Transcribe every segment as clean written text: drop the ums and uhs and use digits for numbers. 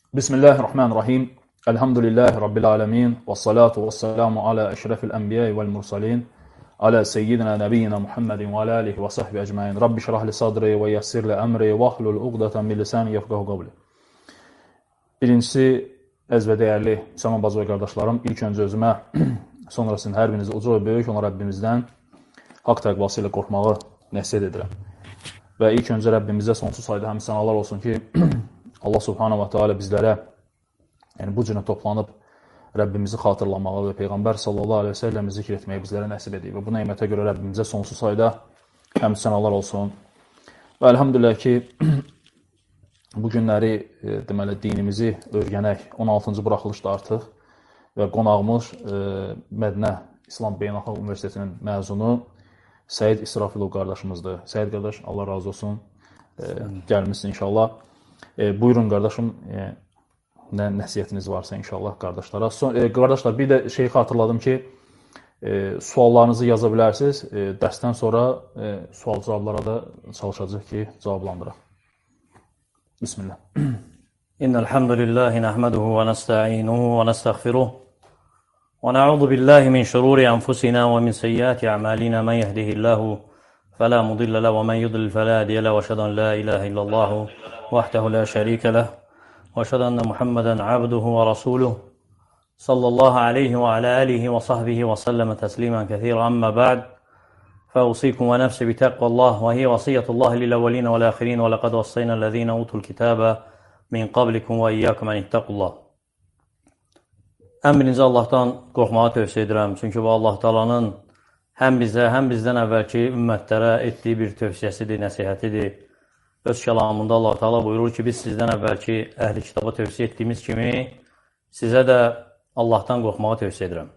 Bismillahirrahmanirrahim. Elhamdülillahi Rabbil alemin. Və salatu və selamu alə əşrəfil ənbiyyə vəl mursalin. Alə seyyidina nəbiyyina Muhammedin və alə alihi və sahbi əcməin. Rabbi şrahli sadri və yəssirli əmri və ahlul uqdatan min lisani yefqahu qavli. Birincisi, əziz və dəyərli müsəlman bacı və qardaşlarım, ilk öncə özümə, sonrasında hər birinizi uca və böyük olan Rəbbimizdən haqq təqvası ilə qorxmağı nəsihət edirəm. Və ilk öncə Rəbbimizə sonsuz sayda həmd sənalar olsun ki, Allah subhanahu wa ta'ala bizlərə bu cünə toplanıb Rəbbimizi xatırlamağı və Peyğəmbər sallallahu aleyhi və səlləmi zikr etməyi bizlərə nəsib edib. Və bu neymətə görə Rəbbimizə sonsuz sayda həmd sənalar olsun. Və əlhamdülillah ki, bu günləri deməli, dinimizi öyrənək 16-cı buraxılışda artıq və qonağımız Mədinə İslam Beynəlxalq Universitetinin məzunu Səid İsrafilov qardaşımızdır. Səid qardaş, Allah razı olsun, gəlmişsin inşallah. Buyurun qardaşım, nə nəsiyyətiniz varsa inşallah qardaşlara. Qardaşlar, bir də şeyi xatırladım ki, suallarınızı yaza bilərsiniz. Dərsdən sonra sual-cavablara da çalışacaq ki, cavablandıraq. Bismillah. İnnəlhamdülillahi nəhməduhu və nəstə'inuhu və nəstəğfiruh və nə'udhu billahi min şururi anfusina və min seyyiati a'malina men yehdihillahu fələ mudillə ləh və men yudlil fələ hadiyə ləh və əşhədu an la ilahə illallahu وحده لا شريك له وأشهد أن محمدا عبده ورسوله صلى الله عليه وعلى آله وصحبه وسلم تسليما كثيرا أما بعد فأوصيكم ونفسي بتقوى الله وهي وصية الله للأولين والآخرين ولقد وصينا الذين أوتوا الكتاب من قبلكم وإياكم أن اتقوا الله. Birinci Allahdan qorxmağı tövsiyə edirəm. Çünki bu Allah Taala'nın həm bizə, həm bizdən əvvəlki ümmətlərə etdiyi bir tövsiyəsidir, nəsihətidir. Öz kəlamında Allah Teala buyurur ki, biz sizdən əvvəlki əhli kitaba tövsiyə etdiyimiz kimi sizə də Allahdan qorxmağı tövsiyə edirəm.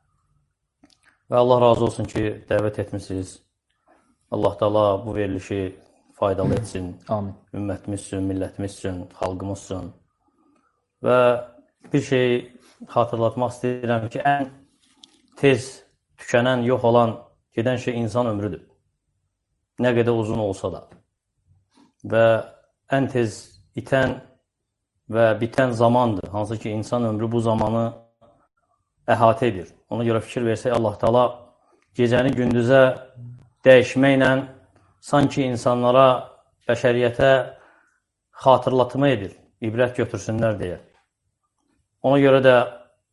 Və Allah razı olsun ki, dəvət etmişsiniz. Allah Teala bu verilişi faydalı etsin. Amin. Ümmətimiz üçün, millətimiz üçün, xalqımız üçün. Və bir şey xatırlatmaq istəyirəm ki, ən tez tükənən, yox olan, gedən şey insan ömrüdür. Nə qədər uzun olsa da. Və ən tez itən və bitən zamandır. Hansı ki, insan ömrü bu zamanı əhatə edir. Ona görə fikir versək, Allah Teala gecəni gündüzə dəyişməklə sanki insanlara, bəşəriyyətə xatırlatma edir, ibrət götürsünlər deyə. Ona görə də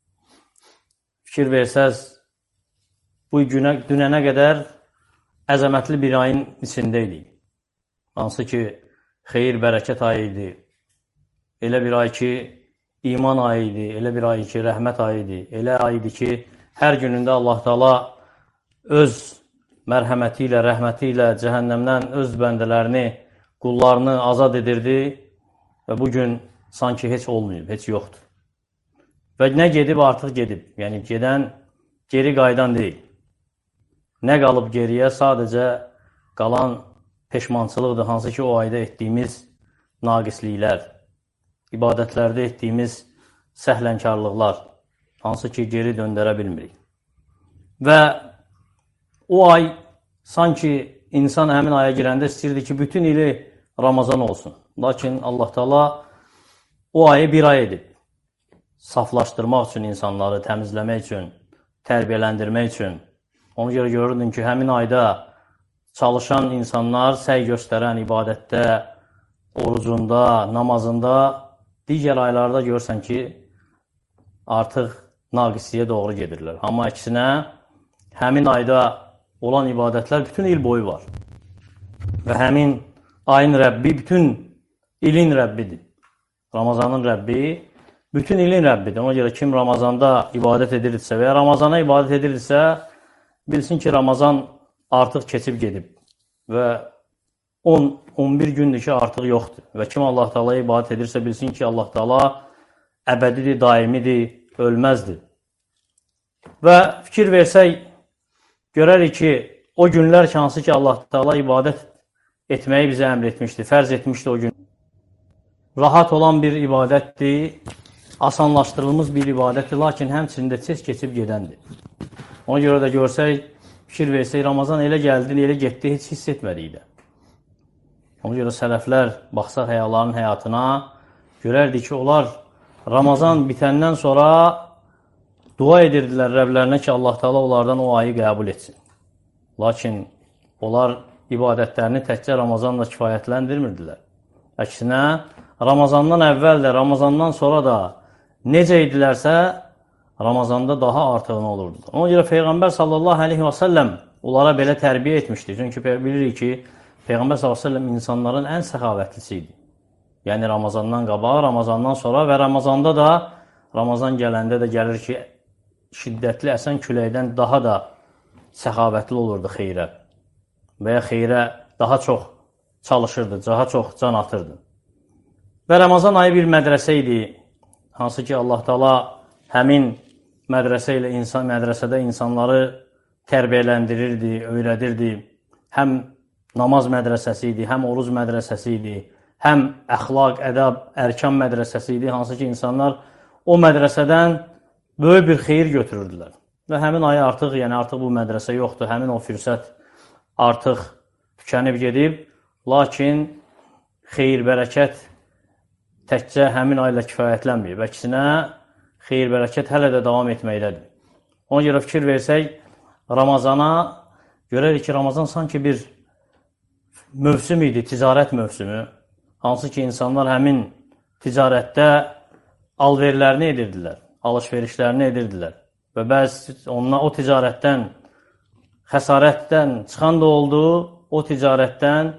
fikir versəz, bu dünənə qədər əzəmətli bir ayın içindəydik. Hansı ki, xeyir, bərəkət ayı idi. Elə bir ay ki, iman ayı idi. Elə bir ay ki, rəhmət ayı idi. Elə ay idi ki, hər günündə Allah Teala öz mərhəməti ilə, rəhməti ilə cəhənnəmdən öz bəndələrini, qullarını azad edirdi və bugün sanki heç olmayıb, heç yoxdur. Və nə gedib, artıq gedib. Yəni, gedən, geri qaydan deyil. Nə qalıb geriyə, sadəcə qalan peşmançılıqdır, hansı ki, o ayda etdiyimiz naqisliklər, ibadətlərdə etdiyimiz səhlənkarlıqlar, hansı ki, geri döndərə bilmirik. Və o ay, sanki insan həmin aya girəndə istəyirdi ki, bütün ili Ramazan olsun. Lakin Allah Teala o ayı bir ay edib. Saflaşdırmaq üçün insanları, təmizləmək üçün, tərbiyələndirmək üçün. Ona görə görürdün ki, həmin ayda çalışan insanlar, səy göstərən ibadətdə, orucunda, namazında, digər aylarda görsən ki, artıq naqisliyə doğru gedirlər. Amma əksinə, həmin ayda olan ibadətlər bütün il boyu var. Və həmin ayın Rəbbi bütün ilin Rəbbidir. Ramazanın Rəbbi bütün ilin Rəbbidir. Ona görə kim Ramazanda ibadət edirsə və ya Ramazana ibadət edirsə, bilsin ki, Ramazan artıq keçib gedib və 10-11 gündür ki, artıq yoxdur. Və kim Allah Teala'ya ibadət edirsə, bilsin ki, Allah Teala əbədidir, daimidir, ölməzdir. Və fikir versək, görərik ki, o günlər ki, hansı ki, Allah Teala ibadət etməyi bizə əmr etmişdir, fərz etmişdir o gün. Rahat olan bir ibadətdir, asanlaşdırılmış bir ibadətdir, lakin həmçində tez keçib gedəndir. Ona görə də görsək, fikir versək, Ramazan elə gəldi, elə getdi, heç hiss etmədik də. Ona görə sələflər, baxsaq həyaların həyatına, görərdik ki, onlar Ramazan bitəndən sonra dua edirdilər Rəblərinə ki, Allah Teala onlardan o ayı qəbul etsin. Lakin onlar ibadətlərini təkcə Ramazanla kifayətləndirmirdilər. Əksinə, Ramazandan əvvəl də, Ramazandan sonra da necə idilərsə, Ramazanda daha artığını olurdu. Ona görə Peyğəmbər sallallahu aleyhi və səlləm onlara belə tərbiyə etmişdir. Çünki bilirik ki, Peyğəmbər sallallahu aleyhi və səlləm insanların ən səxavətlisi idi. Yəni Ramazandan qabaq, Ramazandan sonra və Ramazanda da, Ramazan gələndə də gəlir ki, şiddətli əsən küləkdən daha da səxavətli olurdu xeyrə. Və ya xeyrə daha çox çalışırdı, daha çox can atırdı. Və Ramazan ayı bir mədrəsə idi. Hansı ki, Allah Teala həmin mədrəsə ilə mədrəsədə insanları tərbiyələndirirdi, öyrədirdi. Həm namaz mədrəsəsi idi, həm oruz mədrəsəsi idi, həm əxlaq, ədəb, ərkan mədrəsəsi idi. Hansı ki, insanlar o mədrəsədən böyük bir xeyir götürürdülər. Və həmin ayı artıq, yəni artıq bu mədrəsə yoxdur, həmin o fürsət artıq tükənib gedib. Lakin xeyir, bərəkət təkcə həmin ayla kifayətlənməyib. Əksinə, xeyir, bərəkət hələ də davam etməkdədir. Ona görə fikir versək, Ramazana görərik ki, Ramazan sanki bir mövsüm idi, ticarət mövsümü. Hansı ki, insanlar həmin ticarətdə alverlərini edirdilər, alış-verişlərini edirdilər. Və bəzi o ticarətdən, xəsarətdən çıxan da oldu, o ticarətdən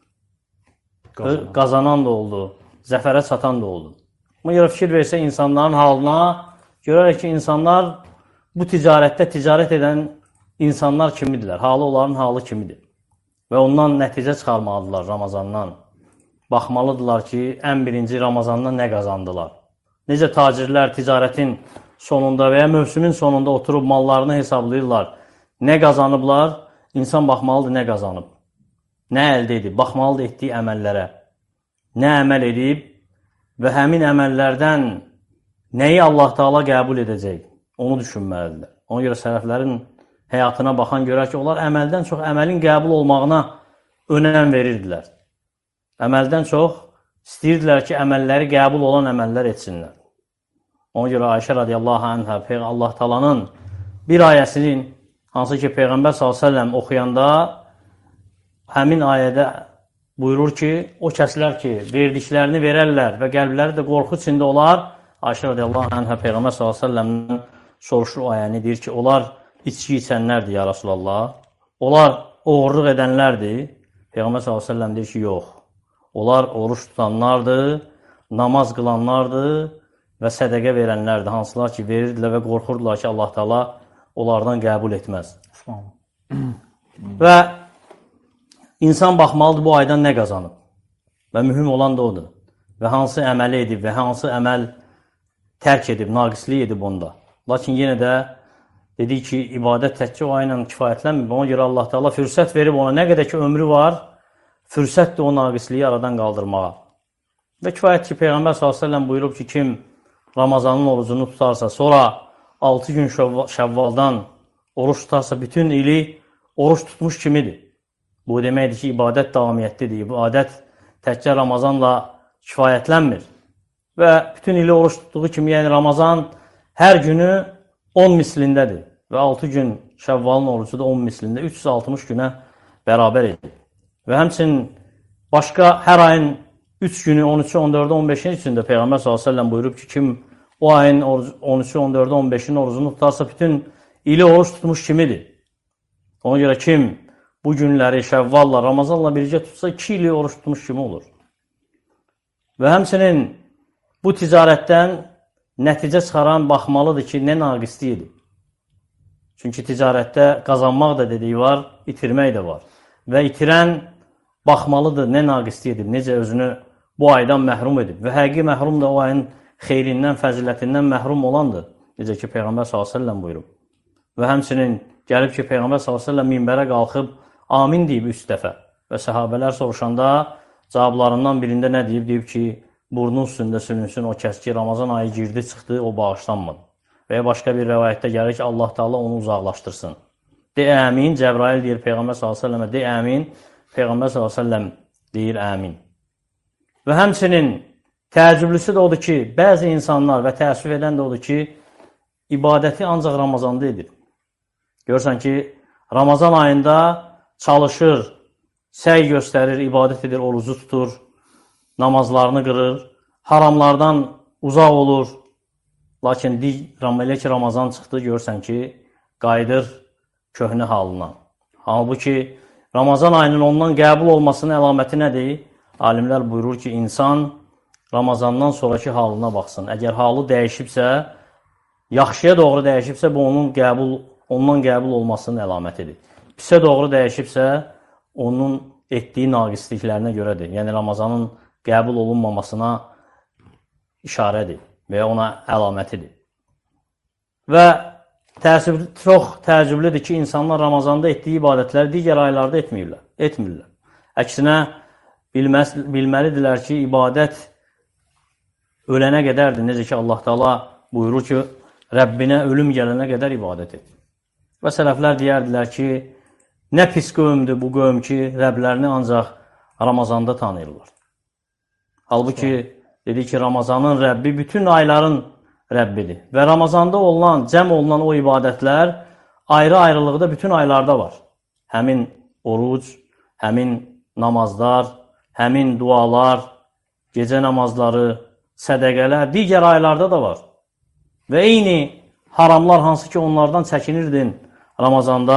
qazanan da oldu, zəfərə çatan da oldu. Buna görə fikir versə insanların halına, görərək ki, insanlar bu ticarətdə ticarət edən insanlar kimidirlər, halı onların halı kimidir. Və ondan nəticə çıxarmalıdırlar Ramazandan. Baxmalıdırlar ki, ən birinci Ramazandan nə qazandılar. Necə tacirlər ticarətin sonunda və ya mövsümün sonunda oturub mallarını hesablayırlar. Nə qazanıblar? İnsan baxmalıdır nə qazanıb. Nə əldə edib? Baxmalıdır etdiyi əməllərə. Nə əməl edib və həmin əməllərdən nəyi Allah Teala qəbul edəcək? Onu düşünməlidirlər. Ona görə sələflərin həyatına baxan görər ki, onlar əməldən çox əməlin qəbul olmağına önəm verirdilər. Əməldən çox istəyirdilər ki, əməlləri qəbul olan əməllər etsinlər. Ona görə Ayşə radiyallahu anhə Allah Teala'nın bir ayəsinin, hansı ki Peyğəmbər s.ə.v oxuyanda həmin ayədə buyurur ki, o kəslər ki, verdiklərini verərlər və qəlbləri də qorxu içində olar. Ayşə radiyallahu anhə Peyğəmbər s.ə.v soruşur o ayəni, deyir ki, onlar içki içənlərdir ya Rasulallah. Onlar oğurluq edənlərdir. Peyğəmbər s.ə.v deyir ki, yox. Onlar oruç tutanlardır, namaz qılanlardır və sədəqə verənlərdir. Hansılar ki, verirdilər və qorxurdular ki, Allah Teala onlardan qəbul etməz. Və insan baxmalıdır bu aydan nə qazanıb. Və mühüm olan da odur. Və hansı əməli edib və hansı əməl tərk edib, naqislik edib onda. Lakin yenə də dedik ki, ibadət təkcə o ayla kifayətlənmir. Ona görə Allah Teala fürsət verib ona nə qədər ki ömrü var, fürsətdir o naqisliyi aradan qaldırmağa. Və kifayət ki, Peyğəmbər s.ə.v buyurub ki, kim Ramazanın orucunu tutarsa, sonra 6 gün Şəvvaldan oruç tutarsa, bütün ili oruç tutmuş kimidir. Bu deməkdir ki, ibadət davamiyyətlidir. İbadət təkcə Ramazanla kifayətlənmir. Və bütün ili oruç tutduğu kimi, yəni Ramazan hər günü 10 mislindədir. Və 6 gün Şəvvalın orucu da 10 mislində, 360 günə bərabər edir. Və həmçinin başqa hər ayın 3 günü 13-ü, 14-ü, 15-in içində Peyğəmbər s.ə.v buyurub ki, kim o ayın 13-ü, 14-ü, 15-in orucunu tutarsa, bütün ili oruç tutmuş kimidir. Ona görə kim bu günləri Şəvvalla, Ramazanla birgə tutsa, 2 ili oruç tutmuş kimi olur. Və həmçinin bu ticarətdən nəticə çıxaran baxmalıdır ki, nə naqislik edib. Çünki ticarətdə qazanmaq da dediyi var, itirmək də var. Və itirən baxmalıdır, nə naqislik edib, necə özünü bu aydan məhrum edib. Və həqiqi məhrum da o ayın xeyrindən, fəzilətindən məhrum olandır. Necə ki, Peyğəmbər s.ə.v buyurub. Və həmçinin gəlib ki, Peyğəmbər s.ə.v minbərə qalxıb, amin deyib 3 dəfə. Və səhabələr soruşanda cavablarından birində nə deyib? Deyib ki, burnun üstündə sürünsün o kəs ki, Ramazan ayı girdi, çıxdı, o bağışlanmadı. Və ya başqa bir rəvayətdə gəlir ki, Allah Teala onu uzaqlaşdırsın. De əmin, Cəbrail deyir Peyğəmbər s.ə.və, de əmin, Peyğəmbər s.ə.v deyir əmin. Və həmçinin Təəccüblüsü də odur ki, bəzi insanlar və təəssüf edən də odur ki, ibadəti ancaq Ramazanda edir. Görürsən ki, Ramazan ayında çalışır, səy göstərir, ibadət edir, orucu tutur, namazlarını qırır, haramlardan uzaq olur. Lakin elə ki, Ramazan çıxdı, görürsən ki, qayıdır köhnə halına. Halbuki, Ramazan ayının ondan qəbul olmasının əlaməti nədir? Alimlər buyurur ki, insan Ramazandan sonraki halına baxsın. Əgər halı dəyişibsə, yaxşıya doğru dəyişibsə, bu ondan qəbul olmasının əlamətidir. Pisə doğru dəyişibsə, onun etdiyi naqisliklərinə görədir. Yəni, Ramazanın qəbul olunmamasına işarədir və ona əlamətidir. Və çox təəccüblüdür ki, insanlar Ramazanda etdiyi ibadətləri digər aylarda etmirlər. Əksinə, bilməlidirlər ki, ibadət ölənə qədərdir. Necə ki, Allah Teala buyurur ki, Rəbbinə ölüm gələnə qədər ibadət et. Və sələflər deyərdilər ki, nə pis qövmdür bu qövm ki, Rəblərini ancaq Ramazanda tanıyırlar. Halbuki, dedi ki, Ramazanın Rəbbi bütün ayların Rəbbidir. Və Ramazanda cəm olunan o ibadətlər ayrı-ayrılıqda bütün aylarda var. Həmin oruc, həmin namazlar, həmin dualar, gecə namazları, sədəqələr digər aylarda da var. Və eyni haramlar hansı ki onlardan çəkinirdin Ramazanda,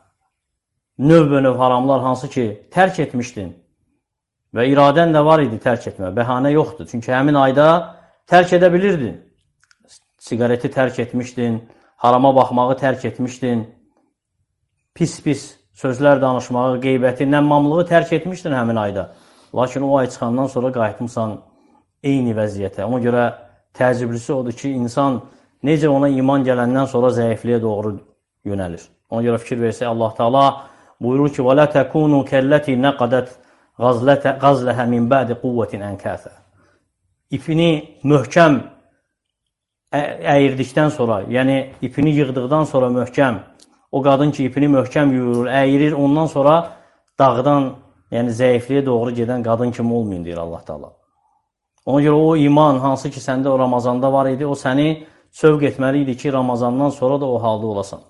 növ-növ haramlar hansı ki tərk etmişdin və iradən də var idi tərk etmə, bəhanə yoxdur. Çünki həmin ayda tərk edə bilirdin. Siqareti tərk etmişdin, harama baxmağı tərk etmişdin, pis-pis sözlər danışmağı, qeybəti, nəmmamlığı tərk etmişdin həmin ayda. Lakin o ay çıxandan sonra qayıtmısan eyni vəziyyətə. Ona görə təəccüblüsü odur ki, insan necə ona iman gələndən sonra zəifliyə doğru yönəlir. Ona görə fikir versək, Allah Teala buyurur ki, وَلَا تَكُونُوا كَلَّتِي نَقَدَتْ غَزْلَهَا مِنْ بَعْدِ قُوَّةٍ أَنْكَاثًا. İpini möhkəm əyirdikdən sonra, yəni ipini yığdıqdan sonra möhkəm, o qadın ki, ipini möhkəm yuyurur, əyirir, ondan sonra dağdan, yəni zəifliyə doğru gedən qadın kimi olmayın, deyir Allah Teala. Ona görə o iman, hansı ki, səndə o Ramazanda var idi, o səni sövq etməli idi ki, Ramazandan sonra da o halda olasan.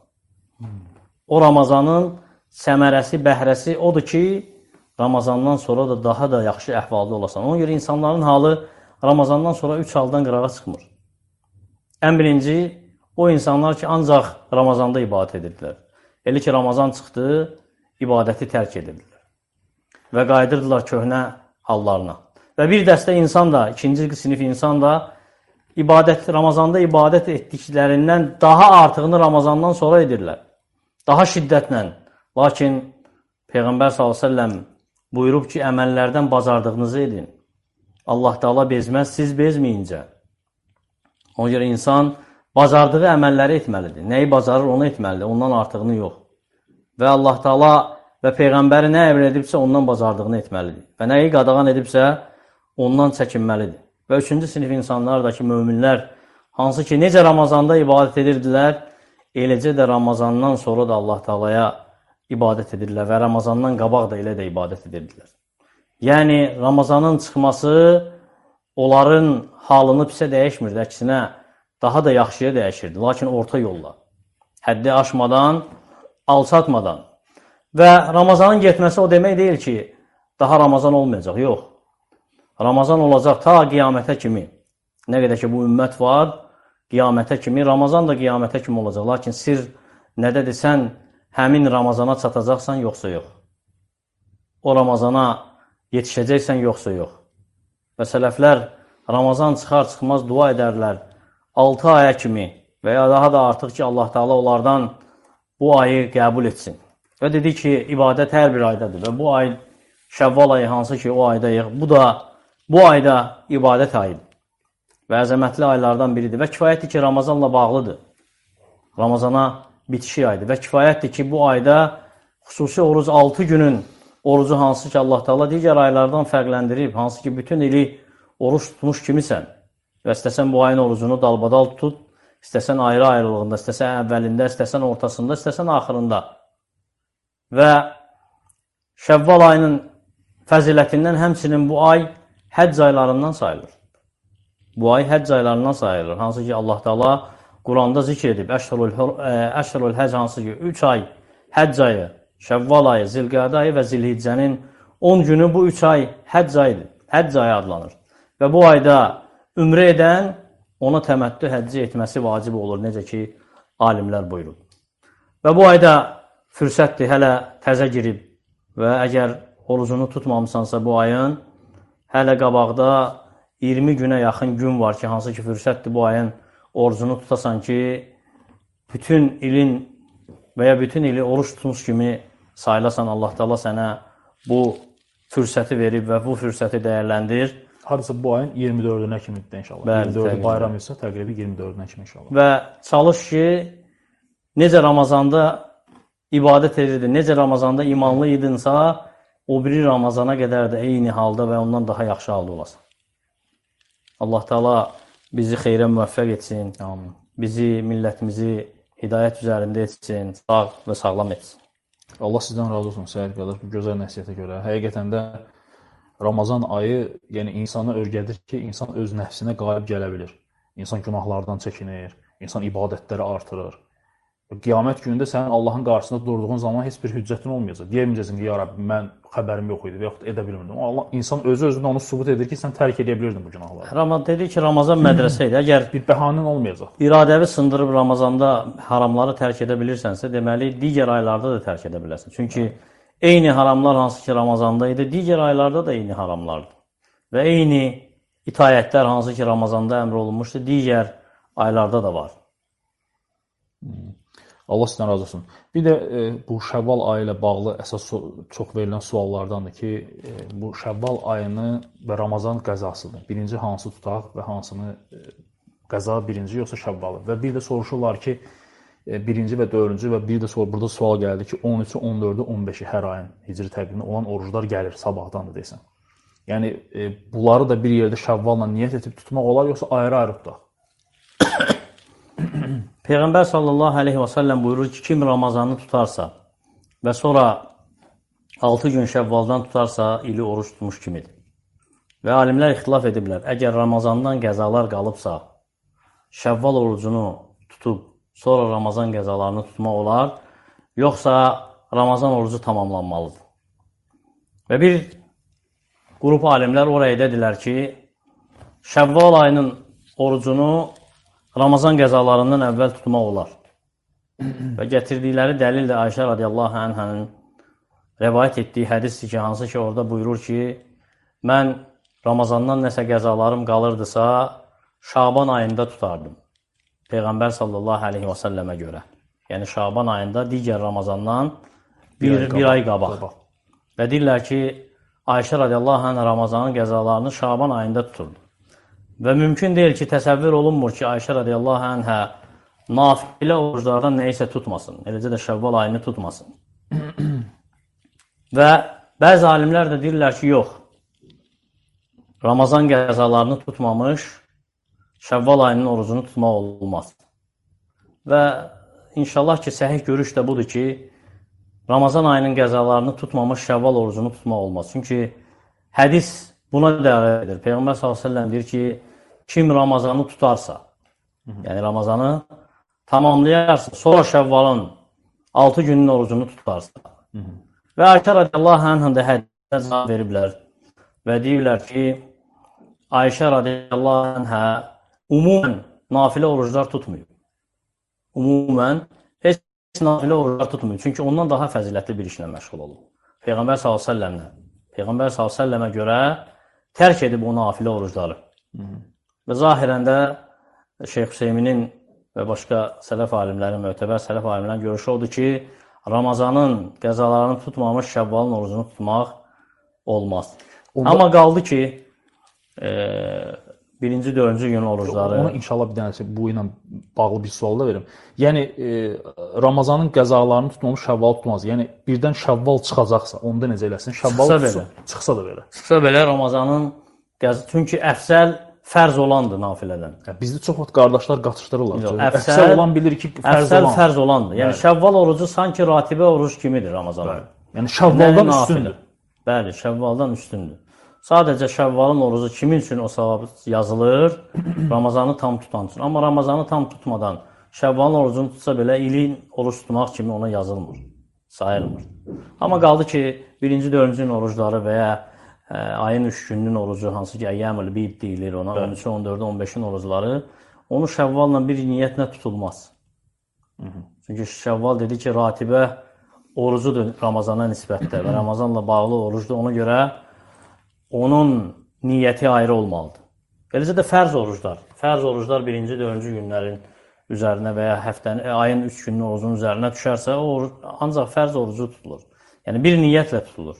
O Ramazanın səmərəsi, bəhrəsi odur ki, Ramazandan sonra da daha da yaxşı əhvalda olasan. Ona görə insanların halı Ramazandan sonra 3 haldan qırağa çıxmır. Ən birinci, o insanlar ki, ancaq Ramazanda ibadət edirdilər. Elə ki, Ramazan çıxdı, ibadəti tərk edirdilər. Və qayıdırdılar köhnə hallarına. Və bir dəstə insan da, ikinci sinif insan da Ramazanda ibadət etdiklərindən daha artığını Ramazandan sonra edirlər. Daha şiddətlə. Lakin Peyğəmbər s.ə.v buyurub ki, əməllərdən bacardığınızı edin. Allah Teala bezməz, siz bezməyincə. Ona görə insan bacardığı əməlləri etməlidir. Nəyi bacarır, onu etməlidir. Ondan artığını yox. Və Allah Teala və Peyğəmbəri nə əmr edibsə, ondan bacardığını etməlidir. Və nəyi qadağan edibsə, ondan çəkinməlidir. Və üçüncü sinif insanlar da ki, möminlər, hansı ki, necə Ramazanda ibadət edirdilər, eləcə də Ramazandan sonra da Allah Teala'ya ibadət edirlər və Ramazandan qabaq da elə də ibadət edirdilər. Yəni, Ramazanın çıxması onların halını pisə dəyişmirdi, əksinə daha da yaxşıya dəyişirdi, lakin orta yolla. Həddi aşmadan, alçatmadan. Və Ramazanın getməsi o demək deyil ki, daha Ramazan olmayacaq, yox. Ramazan olacaq ta qiyamətə kimi. Nə qədər ki, bu ümmət var, qiyamətə kimi, Ramazan da qiyamətə kimi olacaq. Lakin sir nədədir, sən həmin Ramazana çatacaqsan, yoxsa yox. O Ramazana yetişəcəksən, yoxsa yox. Və sələflər Ramazan çıxar-çıxmaz dua edərlər 6 aya kimi və ya daha da artıq ki, Allah Teala onlardan bu ayı qəbul etsin. Və dedi ki, ibadət hər bir aydadır və bu ay Şəvval ayı hansı ki, o aydayıq, bu ayda ibadət ayıdır və əzəmətli aylardan biridir və kifayətdir ki, Ramazanla bağlıdır. Ramazana bitişik aydır və kifayətdir ki, bu ayda xüsusi oruc 6 günün orucu hansı ki, Allah Teala digər aylardan fərqləndirib, hansı ki, bütün ili oruç tutmuş kimisən və istəsən bu ayın orucunu dalbadal tut, istəsən ayrı-ayrılığında, istəsən əvvəlində, istəsən ortasında, istəsən axırında. Və Şəvval ayının fəzilətindən həmçinin bu ay həcc aylarından sayılır. Bu ay həcc aylarından sayılır. Hansı ki Allah Taala Quranda zikr edib. Əşrul həcc hansı ki 3 ay həcc ayı, Şəvval ayı, Zilqədə ayı və Zilhiccənin 10 günü bu 3 ay həcc ayıdır. Həcc ayı adlanır. Və bu ayda ümrə edən ona təməttü həcci etməsi vacib olur. Necə ki alimlər buyurub. Və bu ayda fürsətdir, hələ təzə girib və əgər orucunu tutmamısansa bu ayın hələ qabaqda 20 günə yaxın gün var ki, hansı ki fürsətdir bu ayın orucunu tutasan ki, bütün ilin və ya bütün ili oruç tutmuş kimi sayılasan, Allah Taala sənə bu fürsəti verib və bu fürsəti dəyərləndir. Hardasa bu ayın 24-ünə kimidir inşallah. Bəli, 24-ü bayram isə təqribi 24-ünə kimi inşallah. Və çalış ki, necə Ramazanda ibadət edirdin, necə Ramazanda imanlı idinsə, o biri Ramazana qədər də eyni halda və ondan daha yaxşı halda olasan. Allah Taala bizi xeyrə müvəffəq etsin. Amin. Bizi, millətimizi hidayət üzərində etsin, sağ və sağlam etsin. Allah sizdən razı olsun Səid qardaş bu gözəl nəsihətə görə. Həqiqətən də Ramazan ayı, yəni insana öyrədir ki, insan öz nəfsinə qalib gələ bilir. İnsan günahlardan çəkinir, insan ibadətləri artırır. Qiyamət günündə sənin Allahın qarşısında durduğun zaman heç bir hüccətin olmayacaq. Deyəməyəcəksən ki, ya Rabbi, mən xəbərim yox idi və yaxud edə bilmirdim. Allah, insan özü-özünə onu sübut edir ki, sən tərk edə bilirdin bu günahları. Dedi ki, Ramazan mədrəsə idi. Əgər bir bəhanən olmayacaq. İradəvi sındırıb Ramazanda haramları tərk edə bilirsənsə, deməli, digər aylarda da tərk edə bilərsən. Çünki eyni haramlar hansı ki Ramazanda idi, digər aylarda da eyni haramlardır. Və eyni itayətlər hansı ki Ramazanda əmr olunmuşdur, digər aylarda da var. Allah sizdən razı olsun. Bir də bu Şəvval ayı ilə bağlı əsas çox verilən suallardandır ki, bu Şəvval ayını və Ramazan qəzasıdır. Birinci hansı tutaq və hansını qəza birinci yoxsa Şəvvalı? Və bir də soruşurlar ki, birinci və dördüncü və bir də burada sual gəldi ki, 13-ü, 14-ü, 15-i hər ayın hicri təqvimində olan oruclar gəlir sabahdan da desən. Yəni, bunları da bir yerdə Şəvvalla niyyət etib tutmaq olar, yoxsa ayrı-ayrı tutaq? Peyğəmbər sallallahu aleyhi və səlləm buyurur ki, kim Ramazanı tutarsa və sonra 6 gün Şəvvaldan tutarsa, ili oruç tutmuş kimidir. Və alimlər ixtilaf ediblər. Əgər Ramazandan qəzalar qalıbsa, Şəvval orucunu tutub, sonra Ramazan qəzalarını tutmaq olar, yoxsa Ramazan orucu tamamlanmalıdır. Və bir qrup alimlər oraya dedilər ki, Şəvval ayının orucunu Ramazan qəzalarından əvvəl tutmaq olar. Və gətirdikləri dəlil də Ayşə radiyallahu anhənin rəvayət etdiyi hədisdir ki, hansı ki orada buyurur ki, mən Ramazandan nəsə qəzalarım qalırdısa, Şaban ayında tutardım. Peyğəmbər sallallahu aleyhi və səlləmə görə. Yəni Şaban ayında digər Ramazandan bir ay qabaq. Və deyirlər ki, Ayşə radiyallahu anh Ramazanın qəzalarını Şaban ayında tuturdu. Və mümkün deyil ki, təsəvvür olunmur ki, Ayşə radiyallahu anhə nafilə oruclardan nəyisə tutmasın. Eləcə də Şəvval ayını tutmasın. Və bəzi alimlər də deyirlər ki, yox. Ramazan qəzalarını tutmamış, Şəvval ayının orucunu tutmaq olmaz. Və inşallah ki, səhih görüş də budur ki, Ramazan ayının qəzalarını tutmamış Şəvval orucunu tutmaq olmaz. Çünki hədis buna dəvət edir. Peyğəmbər s.ə.v deyir ki, kim Ramazanı tutarsa, yəni Ramazanı tamamlayarsa, sonra Şəvvalın 6 günün orucunu tutarsa və Ayşə radiyallahu anhın da hədisə cavab veriblər və deyirlər ki, Ayşə radiyallahu anhə umumən nafilə oruclar tutmuyor. Umumən heç nafilə oruclar tutmuyor. Çünki ondan daha fəzilətli bir işlə məşğul olur. Peyğəmbər s.ə.və görə tərk edib o nafilə orucları. Və zahirən də Şeyx Hüseyminin və başqa sələf alimlərin, mötəbər sələf alimlərin görüşü odur ki, Ramazanın qəzalarını tutmamış Şəvvalın orucunu tutmaq olmaz. Amma qaldı ki, birinci, dördüncü gün orucları... Ona inşallah bir dənəsi bu ilə bağlı bir sual da verim. Yəni, Ramazanın qəzalarını tutmamış Şəvval tutmaz. Yəni, birdən Şəvval çıxacaqsa, onda necə eləsin? Şəvval çıxsa da belə. Çıxsa belə Ramazanın qəzası... Çünki əfsəl fərz olandır nafilədən. Bizdə çox vaxt qardaşlar qatışdırırlar. Əfsəl olan bilir ki, fərz olan. Əfsəl fərz olandır. Yəni, Şəvval orucu sanki ratibə oruc kimidir Ramazanın. Yəni, Şəvvaldan üstündür. Bəli, Şəvvaldan üstündür. Sadəcə Şəvvalın orucu kimin üçün o savab yazılır? Ramazanı tam tutan üçün. Amma Ramazanı tam tutmadan Şəvvalın orucunu tutsa belə ilin oruç tutmaq kimi ona yazılmır, sayılmır. Amma qaldı ki, 1-ci, 4-cü gün orucları və ya ayın 3 gününün orucu, hansı ki, əyyəmül bid deyilir ona, 13, 14, 15-in orucları, onu Şəvvalla bir niyyətlə tutulmaz. Çünki Şəvval dedi ki, ratibə orucudur Ramazana nisbətdə və Ramazanla bağlı orucdur. Ona görə onun niyyəti ayrı olmalıdır. Eləcə də fərz oruclar. Fərz oruclar 1-ci, 4-cü günlərin üzərinə və ya həftənin, ayın 3 günün orucunun üzərinə düşərsə, o oruc, ancaq fərz orucu tutulur. Yəni, bir niyyətlə tutulur.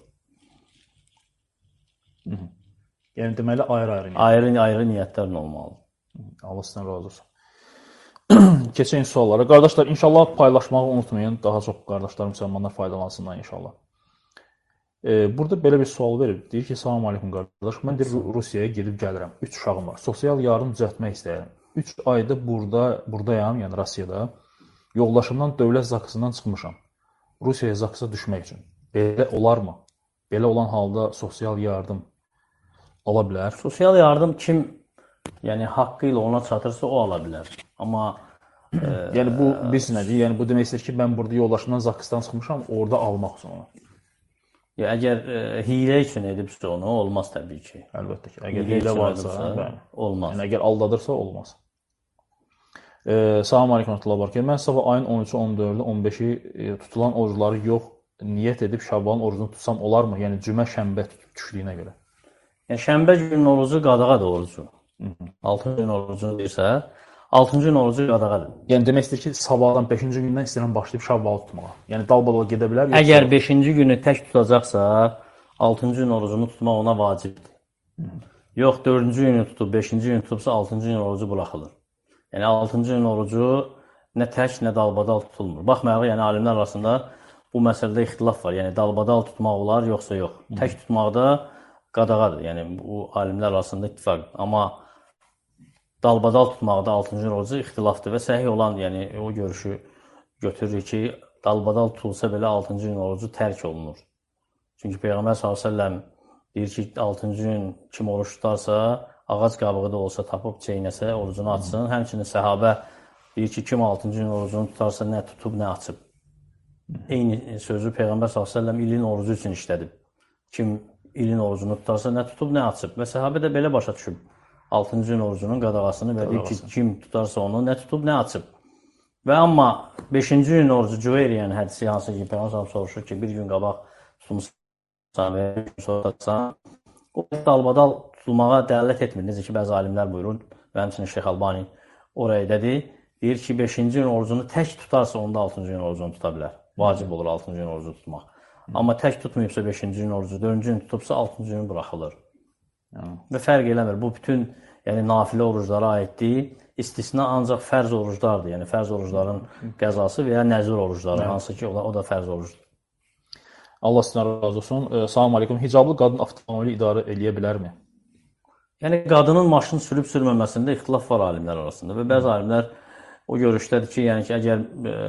Yəni, deməli, ayrı-ayrı niyyətlər. Ayrı niyyətlərlə olmalıdır. Allah sizdən razı olsun. Keçək suallara. Qardaşlar, inşallah paylaşmağı unutmayın. Daha çox qardaşlarım, müsəlmanlar faydalansınlar inşallah. Burada belə bir sual verir. Deyir ki, salam aleykum qardaş. Mən Rusiyaya girib gəlirəm. 3 uşağım var. Sosial yardım düzəltmək istəyirəm. 3 ayda buradayam, yəni Rusiyada. Yoldaşımdan dövlət zakısından çıxmışam. Rusiyaya zakısa düşmək üçün. Belə olarmı? Belə olan halda sosial yardım ala bilər. Sosial yardım kim haqqı ilə ona çatırsa o ala bilər. Amma yəni bu biz nədir? Yəni bu demək istəyir ki, mən burada yoldaşımdan zakısdan çıxmışam, orada almaq üçün onu. Əgər hilə üçün edibsə onu, olmaz təbii ki. Əlbəttə ki. Əgər hilə varsa, olmaz. Yəni, əgər aldadırsa, olmaz. Salam aleykum, Abdullah Barkir. Mən sabah ayın 13-ü, 14-ü, 15-i tutulan orucları yox, niyyət edib Şəvvalın orucunu tutsam olarmı? Yəni, cümə şənbə düşdüyünə görə. Yəni, şənbə günün orucu qadağadır orucu. 6-cı gün orucunu deyirsə, 6-cı gün orucu qadağadır. Yəni, demək istəyir ki, sabahdan 5-ci gündən istəyirəm başlayıb Şəvvalı tutmağa. Yəni, dalbadala gedə bilər. Əgər 5-ci günü tək tutacaqsa, 6-cı gün orucunu tutmaq ona vacibdir. Yox, 4-cü günü tutub, 5-ci günü tutubsa, 6-cı gün orucu buraxılır. Yəni, 6-cı gün orucu nə tək, nə dalbadal tutulmur. Baxmayaq, yəni alimlər arasında bu məsələdə ixtilaf var. Yəni, dalbadal tutmaq olar, yoxsa yox. Tək tutmaqda qadağadır. Yəni, bu alimlər arasında ittifaq. Amma dalbadal tutmaqda 6-cı gün orucu ixtilafdır və səhih olan, yəni o görüşü götürür ki, dalbadal tutulsa belə 6-cı gün orucu tərk olunur. Çünki Peyğəmbər s.ə.v deyir ki, 6-cı gün kim oruç tutarsa, ağac qabığı da olsa tapıb çeynəsə, orucunu açsın. Həmçinin səhabə deyir ki, kim 6-cı gün orucunu tutarsa, nə tutub, nə açıb. Eyni sözü Peyğəmbər s.ə.v ilin orucu üçün işlədib. Kim ilin orucunu tutarsa, nə tutub, nə açıb. Və səhabə də belə başa düşüb. 6-cı gün orucunun qadağasını və deyir ki, kim tutarsa onu nə tutub, nə açıb. Və amma 5-ci gün orucu Cüveyr, yəni hədisi hansı ki, Peyğəmbər soruşur ki, bir gün qabaq tutulmuşsan və bir gün sonra tutsan, o dalbadal tutulmağa dəlalət etmir. Necə ki, bəzi alimlər buyurur və həmçinin Şeyx Albani oraya dedi. Deyir ki, 5-ci gün orucunu tək tutarsa, onda 6-cı gün orucunu tuta bilər. Vacib olur 6-cı gün orucu tutmaq. Amma tək tutmayıbsa 5-ci gün orucu, 4-cü gün tutubsa 6-cı gün buraxılır. Və fərq eləmir. Bu bütün nafilə oruclara aiddir. İstisna ancaq fərz oruclardır. Yəni fərz orucların qəzası və ya nəzir orucları, hansı ki, o da fərz orucdur. Allah sizdən razı olsun. Salam aleykum. Hicablı qadın avtomobili idarə eləyə bilərmi? Yəni qadının maşın sürüb sürməməsində ixtilaf var alimlər arasında və bəzi alimlər o görüşdədir ki, yəni ki, əgər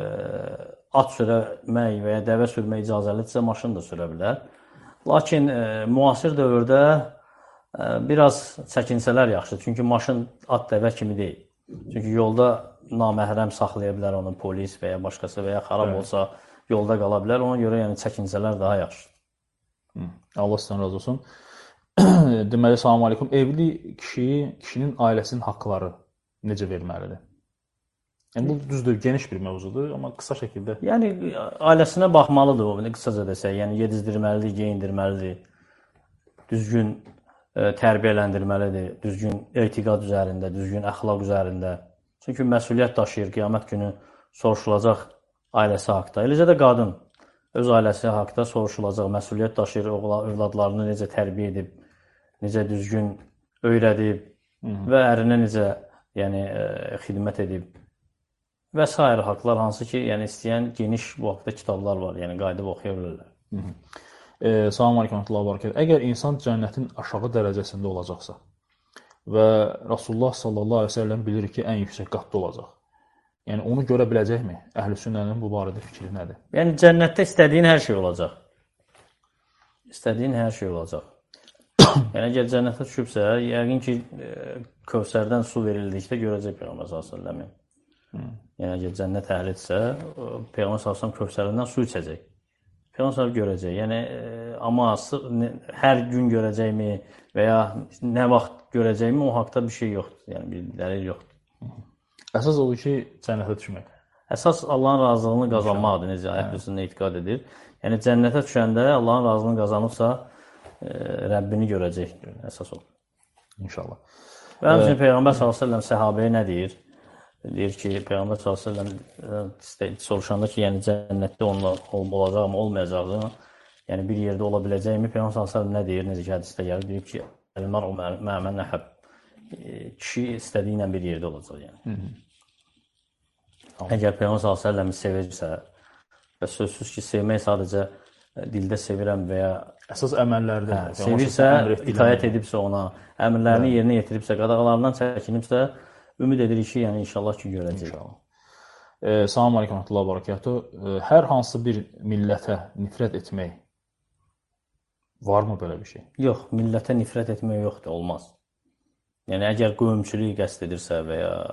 at sürmək və ya dəvə sürmək icazəlidirsə, maşın da sürə bilər. Lakin müasir dövrdə biraz çəkinsələr yaxşıdır. Çünki maşın at dəvə kimi deyil. Çünki yolda naməhrəm saxlaya bilər onu polis və ya başqası və ya xarab olsa yolda qala bilər. Ona görə yəni çəkinsələr daha yaxşıdır. Allah sizdən razı olsun. Deməli, salam aleykum. Evli kişinin ailəsinin haqqları necə verməlidir? Yəni, bu düzdür, geniş bir mövzudur, amma qısa şəkildə. Yəni, ailəsinə baxmalıdır o, qısaca desək. Yəni, yedizdirməlidir, geyindirməlidir, düzgün tərbiyələndirməlidir, düzgün etiqad üzərində, düzgün əxlaq üzərində. Çünki məsuliyyət daşıyır, qiyamət günü soruşulacaq ailəsi haqda. Eləcə də qadın öz ailəsi haqda soruşulacaq, məsuliyyət daşıyır, övladlarını necə tərbiyə edib, necə düzgün öyrədib və ərinə necə xidmət edib və s. haqlar, hansı ki, istəyən geniş bu haqda kitablar var, qayıdıb oxuya bilirlər. Salam aleykum, Abdullah Barkir. Əgər insan cənnətin aşağı dərəcəsində olacaqsa və Rasulullah sallallahu aleyhi ve sellem bilir ki, ən yüksək qatda olacaq. Yəni, onu görə biləcəkmi? Əhl-i sünnənin bu barədə fikri nədir? Yəni, cənnətdə istədiyin hər şey olacaq. İstədiyin hər şey olacaq. Yəni, əgər cənnətə düşübsə, yəqin ki, Kövsərdən su verildikdə görəcək Peyğəmbər s.ə.v. Yəni, əgər cənnət əhlidirsə, Peyğəmbər s.ə.v. Kövsərindən su içəcək. Peyğəmbər s.ə.v. görəcək. Yəni, amma hər gün görəcəkmi və ya nə vaxt görəcəkmi, o haqda bir şey yoxdur. Yəni, bir dəlil yoxdur. Əsas odur ki, cənnətə düşmək. Əsas Allahın razılığını qazanmaqdır, necə ayət üstündə etiqad edir. Yəni, cənnətə düşəndə Allahın razılığını qazanırsa, Rəbbini görəcək, əsas olur. İnşallah. Və həmçinin Peyğəmbər s.ə.v. səhabəyə nə deyir? Deyir ki, Peyğəmbər s.ə.v. soruşanda ki, yəni cənnətdə onunla olacaqmı, olmayacaqmı? Yəni, bir yerdə ola biləcəkmi? Peyğəmbər s.ə.v. nə deyir? Necə ki, hədisdə gəlir, deyir ki, Elmar o məmən nəhəb. Kişi istədiyi ilə bir yerdə olacaq, yəni. Əgər Peyğəmbər s.ə.v. sevirsə və sözsüz ki, sevmək sadəcə dildə sevirəm və ya əsas əməllərdə sevirsə, itaət edibsə ona, əmrlərini yerinə yetiribsə, qadağalarından çəkinibsə, ümid edirik ki, yəni inşallah ki, görəcək. Salam aleykum, Abdullah Barakatuhu. Hər hansı bir millətə nifrət etmək varmı belə bir şey? Yox, millətə nifrət etmək yoxdur, olmaz. Yəni, əgər qövmçülük qəsd edirsə və ya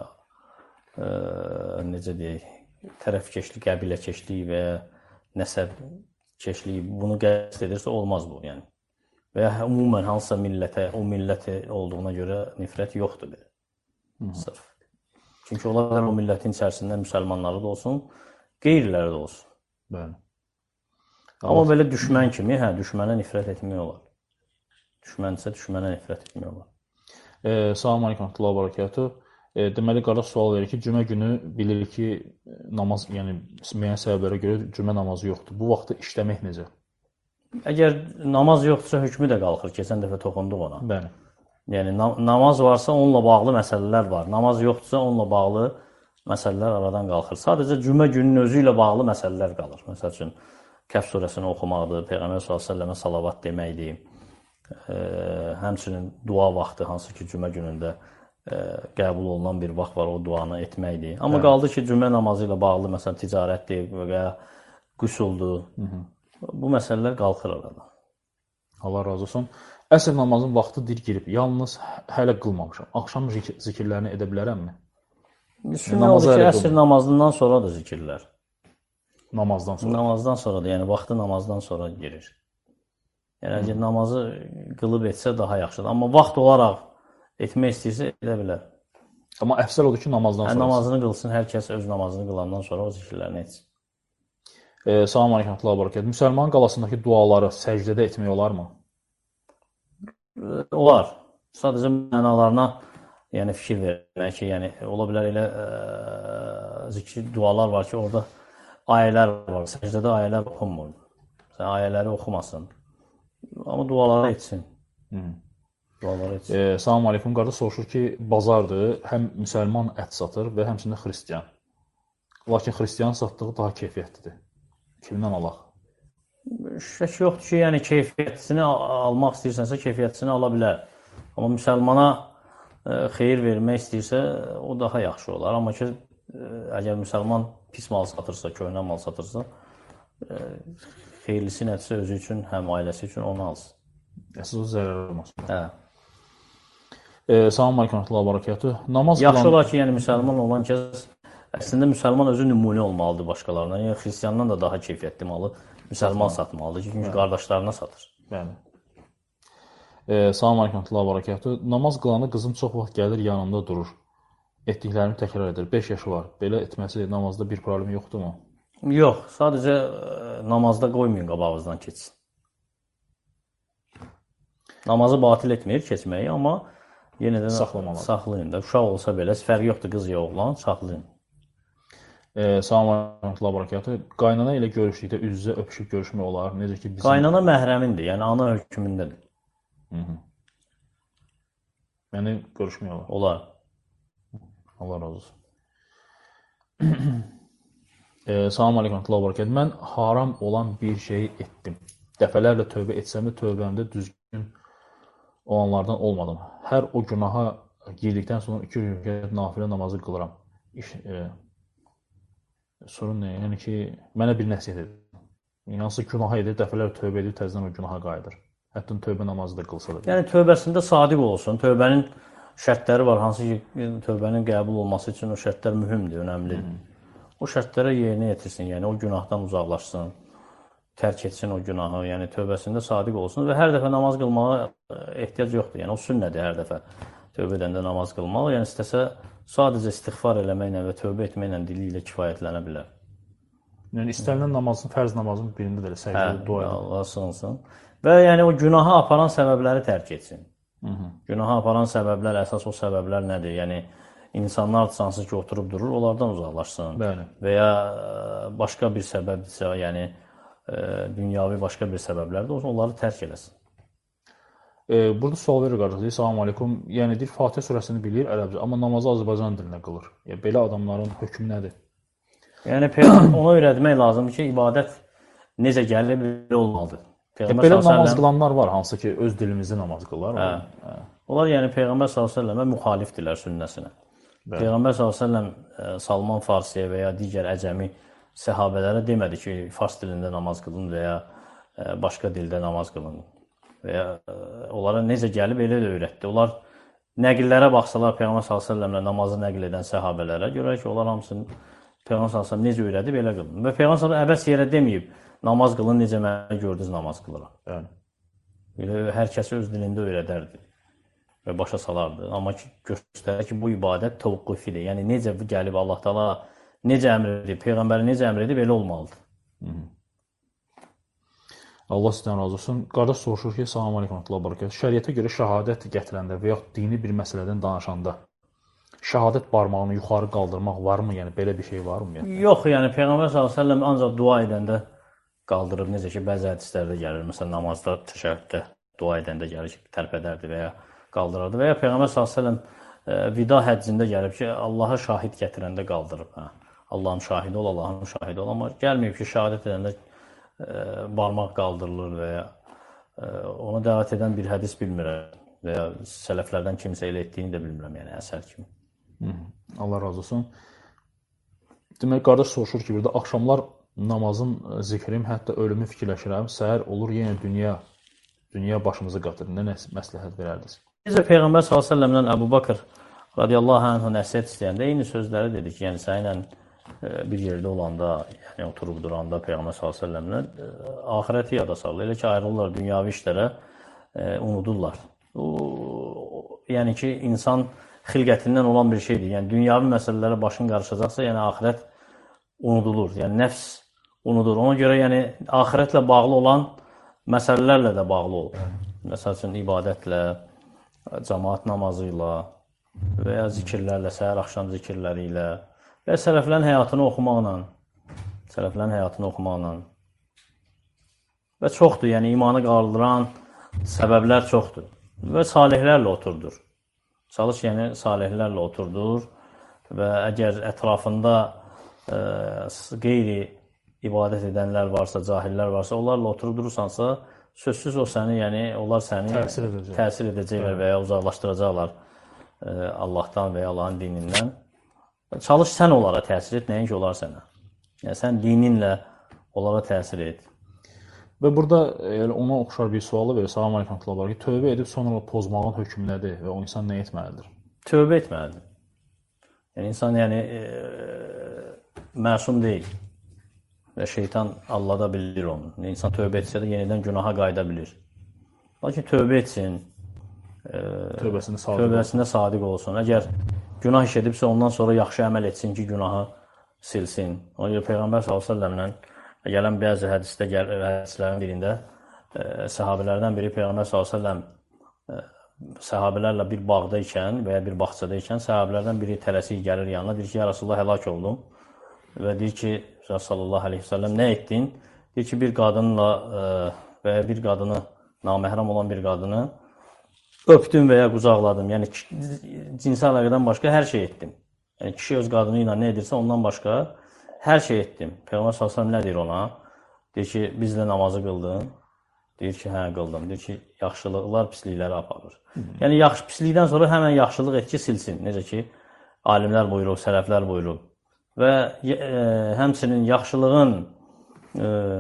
necə deyək, tərəfkeşlik, qəbiləkeşlik və ya nəsəbkeşlik bunu qəsd edirsə, olmaz bu, yəni. Və ya ümumən hansısa millətə, o millət olduğuna görə nifrət yoxdur belə. Sırf. Çünki onlar o millətin içərisində müsəlmanları da olsun, qeyriləri də olsun. Bəli. Amma belə düşmən kimi, düşmənə nifrət etmək olar. Düşmənsə, düşmənə nifrət etmək olar. Salam aleykum, Abdullah Barakatuhu. Deməli, qardaş sual verir ki, cümə günü bilir ki, namaz, yəni müəyyən səbəblərə görə cümə namazı yoxdur. Bu vaxtda işləmək necə? Əgər namaz yoxdursa, hökmü də qalxır. Keçən dəfə toxunduq ona. Bəli. Yəni, namaz varsa, onunla bağlı məsələlər var. Namaz yoxdursa, onunla bağlı məsələlər aradan qalxır. Sadəcə cümə gününün özü ilə bağlı məsələlər qalır. Məsəl üçün, Kəf surəsini oxumaqdır, Peyğəmbər s.ə.və salavat deməkdir. Həmçinin dua vaxtı, hansı ki, cümə günündə qəbul olunan bir vaxt var, o duanı etməkdir. Amma qaldı ki, cümə namazı ilə bağlı, məsələn, ticarətdir və ya qüsuldur. Bu məsələlər qalxır aradan. Allah razı olsun. Əsr namazın vaxtı girib, yalnız hələ qılmamışam. Axşam zikirlərini edə bilərəmmi? Sünnə odur ki, əsr namazından sonra da zikirlər. Namazdan sonra? Namazdan sonra da, yəni vaxtı namazdan sonra girir. Yəni, namazı qılıb etsə daha yaxşıdır. Amma vaxt olaraq etmək istəyirsə, edə bilər. Amma əfsəl odur ki, namazdan sonra. Namazını qılsın, hər kəs öz namazını qılandan sonra o zikirlərini etsin. Salam aleykum, Abdullah Barakatuhu. Müsəlman qalasındakı duaları səcdədə etmək olarmı? Olar. Sadəcə mənalarına fikir vermək ki, ola bilər elə zikri dualar var ki, orada ayələr var. Səcdədə ayələr oxunmur. Sən ayələri oxumasın. Amma duaları etsin. Salam aleykum, qardaş soruşur ki, bazardır, həm müsəlman ət satır və həmçində xristiyan. Lakin xristiyan satdığı daha keyfiyyətlidir. Kimdən alaq? Şək yoxdur ki, yəni keyfiyyətini almaq istəyirsənsə, keyfiyyətini ala bilər. Amma müsəlmana xeyir vermək istəyirsə, o daha yaxşı olar. Amma ki, əgər müsəlman pis mal satırsa, köhnə mal satırsa, xeyirlisi nədirsə özü üçün, həm ailəsi üçün onu alsın. Əsas o zərər olmasın. Hə. Salam aleykum, Abdullah Barakatuhu. Yaxşı olar ki, yəni müsəlman olan kəs, əslində müsəlman özü nümunə olmalıdır başqalarına. Yəni xristiyandan da daha keyfiyyətli malı müsəlman satmalıdır. Çünki qardaşlarına satır. Bəli. Salam aleykum, Abdullah Barakatuhu. Namaz qılanda qızım çox vaxt gəlir, yanımda durur. Etdiklərimi təkrar edir. 5 yaşı var. Belə etməsi namazda bir problem yoxdurmu? Yox, sadəcə namazda qoymayın qabağınızdan keçsin. Namazı batil etmir keçməyi, amma yenə də saxlayın da. Uşaq olsa belə, fərqi yoxdur qız ya oğlan, saxlayın. Salam aleykum, Abdullah Barakatuhu. Qaynana ilə görüşdükdə üz-üzə öpüşüb görüşmək olar. Necə ki bizim... Qaynana məhrəmindir, yəni ana hökmündədir. Yəni görüşmək olar. Olar. Allah razı olsun. Salam aleykum, Abdullah Barakatuhu. Mən haram olan bir şeyi etdim. Dəfələrlə tövbə etsəm də tövbəmdə düzgün olanlardan olmadım. Hər o günaha girdikdən sonra 2 rükət nafilə namazı qılıram. Sorun nə? Yəni ki, mənə bir nəsihət edir. Hansı günaha edir, dəfələr tövbə edir, təzədən o günaha qayıdır. Hətta tövbə namazı da qılsa da. Yəni tövbəsində sadiq olsun. Tövbənin şərtləri var, hansı ki, tövbənin qəbul olması üçün o şərtlər mühümdür, önəmlidir. O şərtlərə yerinə yetirsin, yəni o günahdan uzaqlaşsın, tərk etsin o günahı, yəni tövbəsində sadiq olsun və hər dəfə namaz qılmağa ehtiyac yoxdur. Yəni o sünnədir hər dəfə tövbə edəndə namaz qılmaq. Yəni istəsə sadəcə istiğfar eləməklə və tövbə etməklə dili ilə kifayətlənə bilər. Yəni istənilən namazın, fərz namazın birində də elə səcdə dua edir. Allah sığınsın. Və yəni o günahı aparan səbəbləri tərk etsin. Günahı aparan səbəblər, əsas o səbəblər nədir? Yəni insanlar sansı ki, oturub durur, onlardan uzaqlaşsın. Bəli. Və ya başqa bir səbəbdirsə, yəni dünyavi başqa bir səbəblərdir, onları tərk eləsin. Burada sual verir qardaş, salam aleykum. Yəni deyir, Fatihə surəsini bilir ərəbcə, amma namazı Azərbaycan dilində qılır. Yəni belə adamların hökmü nədir? Yəni ona öyrətmək lazımdır ki, ibadət necə gəlir, belə olmalıdır. Belə namaz qılanlar var, hansı ki, öz dilimizdə namaz qılar. Onlar yəni Peyğəmbər s.ə.və müxalifdirlər sünnəsinə. Peyğəmbər s.ə.v Salman Farsiyə və ya digər əcəmi səhabələrə demədi ki, fars dilində namaz qılın və ya başqa dildə namaz qılın. Və ya onlara necə gəlib, elə də öyrətdi. Onlar nəqillərə baxsalar, Peyğəmbər s.ə.və namazı nəqil edən səhabələrə görək ki, onlar hamısını Peyğəmbər s.ə.v necə öyrədib, elə qılın. Və Peyğəmbər s.ə.v əbəs yerə deməyib, namaz qılın, necə mənə gördünüz namaz qılıram. Yəni, hər kəsi öz dilində öyrədərdi və başa salardı. Amma ki, göstərir ki, bu ibadət təvəqqufidir. Yəni, necə gəlib Allah Taala necə əmr edib, Peyğəmbəri necə əmr edib, elə olmalıdır. Allah sizdən razı olsun. Qardaş soruşur ki, salam aleykum, şəriətə görə şəhadət gətirəndə və yaxud dini bir məsələdən danışanda şəhadət barmağını yuxarı qaldırmaq varmı? Yəni, belə bir şey varmı? Yox, yəni Peyğəmbər s.ə.v ancaq dua edəndə qaldırıb, necə ki, bəzi hədislərdə gəlir. Məsələn, namazda, təşəhhüddə dua edəndə gəlir ki, tərpədərdi və ya qaldırardı. Və ya Peyğəmbər s.ə.v vida həccində gəlib ki, Allaha şahid gətirəndə qaldırıb. Allahın şahidi ol, Allahın şahidi ol. Amma gəlməyib ki, şəhadət edəndə barmaq qaldırılır və ya ona dəvət edən bir hədis bilmirəm və ya sələflərdən kimsə elə etdiyini də bilmirəm, yəni əsər kimi. Allah razı olsun. Demək, qardaş soruşur ki, burada axşamlar namazın zikrim, hətta ölümü fikirləşirəm, səhər olur, yenə dünya başımızı qatır. Nə məsləhət verərdiniz? Bizə Peyğəmbər s.ə.v-lə Əbu Bakır radiyallahu anhu nəsihət istəyəndə eyni sözləri dedi ki, yəni sənlə bir yerdə olanda, yəni oturub duranda Peyğəmbər s.ə.v-lə axirəti yada salır. Elə ki, ayrılırlar dünyavi işlərə, unudurlar. Yəni ki, insan xilqətindən olan bir şeydir. Yəni, dünyavi məsələlərə başın qarışacaqsa, yəni axirət unudulur. Yəni, nəfs unudur. Ona görə, yəni, axirətlə bağlı olan məsələlərlə də bağlı olur. Məsəl üçün, ibadətlə, cəmaat namazı ilə və ya zikirlərlə, səhər-axşam zikirləri ilə və sələflərin həyatını oxumaqla və çoxdur, yəni imanı qaldıran səbəblər çoxdur və salihlərlə oturdur. Çalış, yəni salihlərlə oturdur və əgər ətrafında qeyri ibadət edənlər varsa, cahillər varsa, onlarla oturub durursansa, sözsüz o səni, yəni onlar səni təsir edəcəklər və ya uzaqlaşdıracaqlar Allahdan və ya Allahın dinindən. Çalış, sən onlara təsir et, nəinki onlar sənə. Yəni, sən dininlə onlara təsir et. Və burada ona oxşar bir sualı verir, salam aleykum, ki, tövbə edib sonra pozmağın hökmü nədir və o insan nə etməlidir? Tövbə etməlidir. Yəni, insan məsum deyil və şeytan allada bilir onu. İnsan tövbə etsə də yenidən günaha qayıda bilir. Lakin tövbə etsin, tövbəsində sadiq olsun. Əgər günah iş edibsə, ondan sonra yaxşı əməl etsin ki, günahı silsin. Ona görə Peyğəmbər s.ə.v-lə gələn bəzi hədislərin birində səhabələrdən biri Peyğəmbər s.ə.v səhabələrlə bir bağda ikən və ya bir bağçada ikən səhabələrdən biri tələsik gəlir yanına, deyir ki, ya Rasulullah, həlak oldum və deyir ki, sallallahu aleyhi ve sellem, nə etdin? Deyir ki, bir qadınla və ya bir qadını, naməhrəm olan bir qadını öpdüm və ya qucaqladım. Yəni, cinsi əlaqədən başqa hər şey etdim. Yəni, kişi öz qadını ilə nə edirsə, ondan başqa hər şey etdim. Peyğəmbər s.ə.v nə deyir ona? Deyir ki, bizlə namazı qıldın. Deyir ki, hə, qıldım. Deyir ki, yaxşılıqlar pislikləri aparır. Yəni, pislikdən sonra həmən yaxşılıq et ki, silsin. Necə ki, alimlər buyurub, sələflər buyurub. Və həmçinin yaxşılığın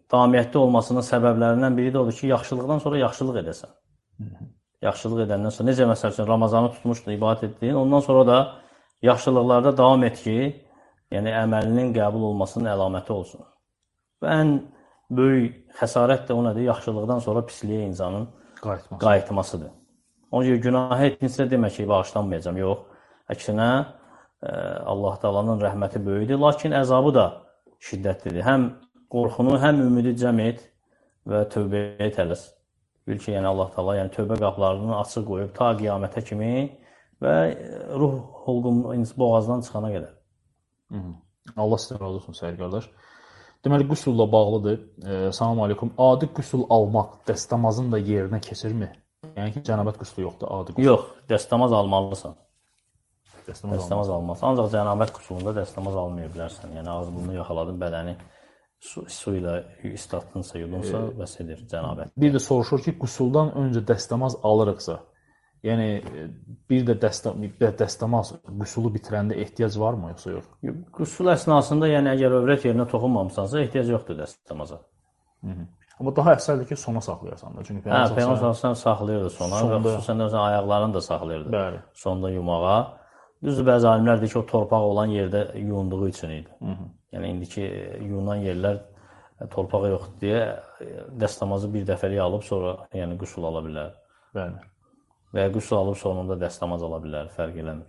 davamiyyətli olmasının səbəblərindən biri də odur ki, yaxşılıqdan sonra yaxşılıq edəsən. Yaxşılıq edəndən sonra, necə məsəl üçün Ramazanı tutmuşdun, ibadət etdin, ondan sonra da yaxşılıqlarda davam et ki, yəni əməlinin qəbul olmasının əlaməti olsun. Və ən böyük xəsarət də o nədir? Yaxşılıqdan sonra pisliyə insanın qayıtmasıdır. Onun görə günah etmişsə demək ki, bağışlanmayacam. Yox, əksinə Allah Taala'nın rəhməti böyükdür, lakin əzabı da şiddətlidir. Həm qorxunu, həm ümidi cəm et və tövbəyə tələs. Bil ki, yəni Allah Taala yəni tövbə qapılarını açıq qoyub ta qiyamətə kimi və ruh hulqum boğazdan çıxana qədər. Allah sizə razı olsun Səyid qardaş. Deməli, qüsulla bağlıdır. Salam aleykum. Adi qüsul almaq dəstəmazın da yerinə keçirmi? Yəni ki, cənabət qüsulu yoxdur, adi qüsul. Yox, dəstəmaz almalısan. Dəstəmaz almalısan. Ancaq cənabət qüsulunda dəstəmaz almaya bilərsən. Yəni, ağız-burnu yaxaladın, bədəni su ilə islatdınsa, yudunsa, bəs edir cənabət. Bir də soruşur ki, qüsuldan öncə dəstəmaz alırıqsa, yəni bir də dəstəmaz qüsulu bitirəndə ehtiyac varmı, yoxsa yox? Qüsul əsnasında, yəni əgər övrət yerinə toxunmamısansa, ehtiyac yoxdur dəstəmaza. Amma daha əfsəldir ki, sona saxlayasan da. Çünki Peyğəmbər saxlayırdı sona və xüsusən də ayaqlarını da saxlayırdı. Bəli. Sonda yumağa. Düzdür, bəzi alimlər deyir ki, o torpaq olan yerdə yuyunduğu üçün idi. Yəni, indiki yuyunan yerlər torpağı yoxdur deyə dəstəmazı bir dəfəlik alıb sonra yəni qüsul ala bilər. Bəli. Və ya qüsul alıb sonunda dəstəmaz ala bilər, fərq eləmir.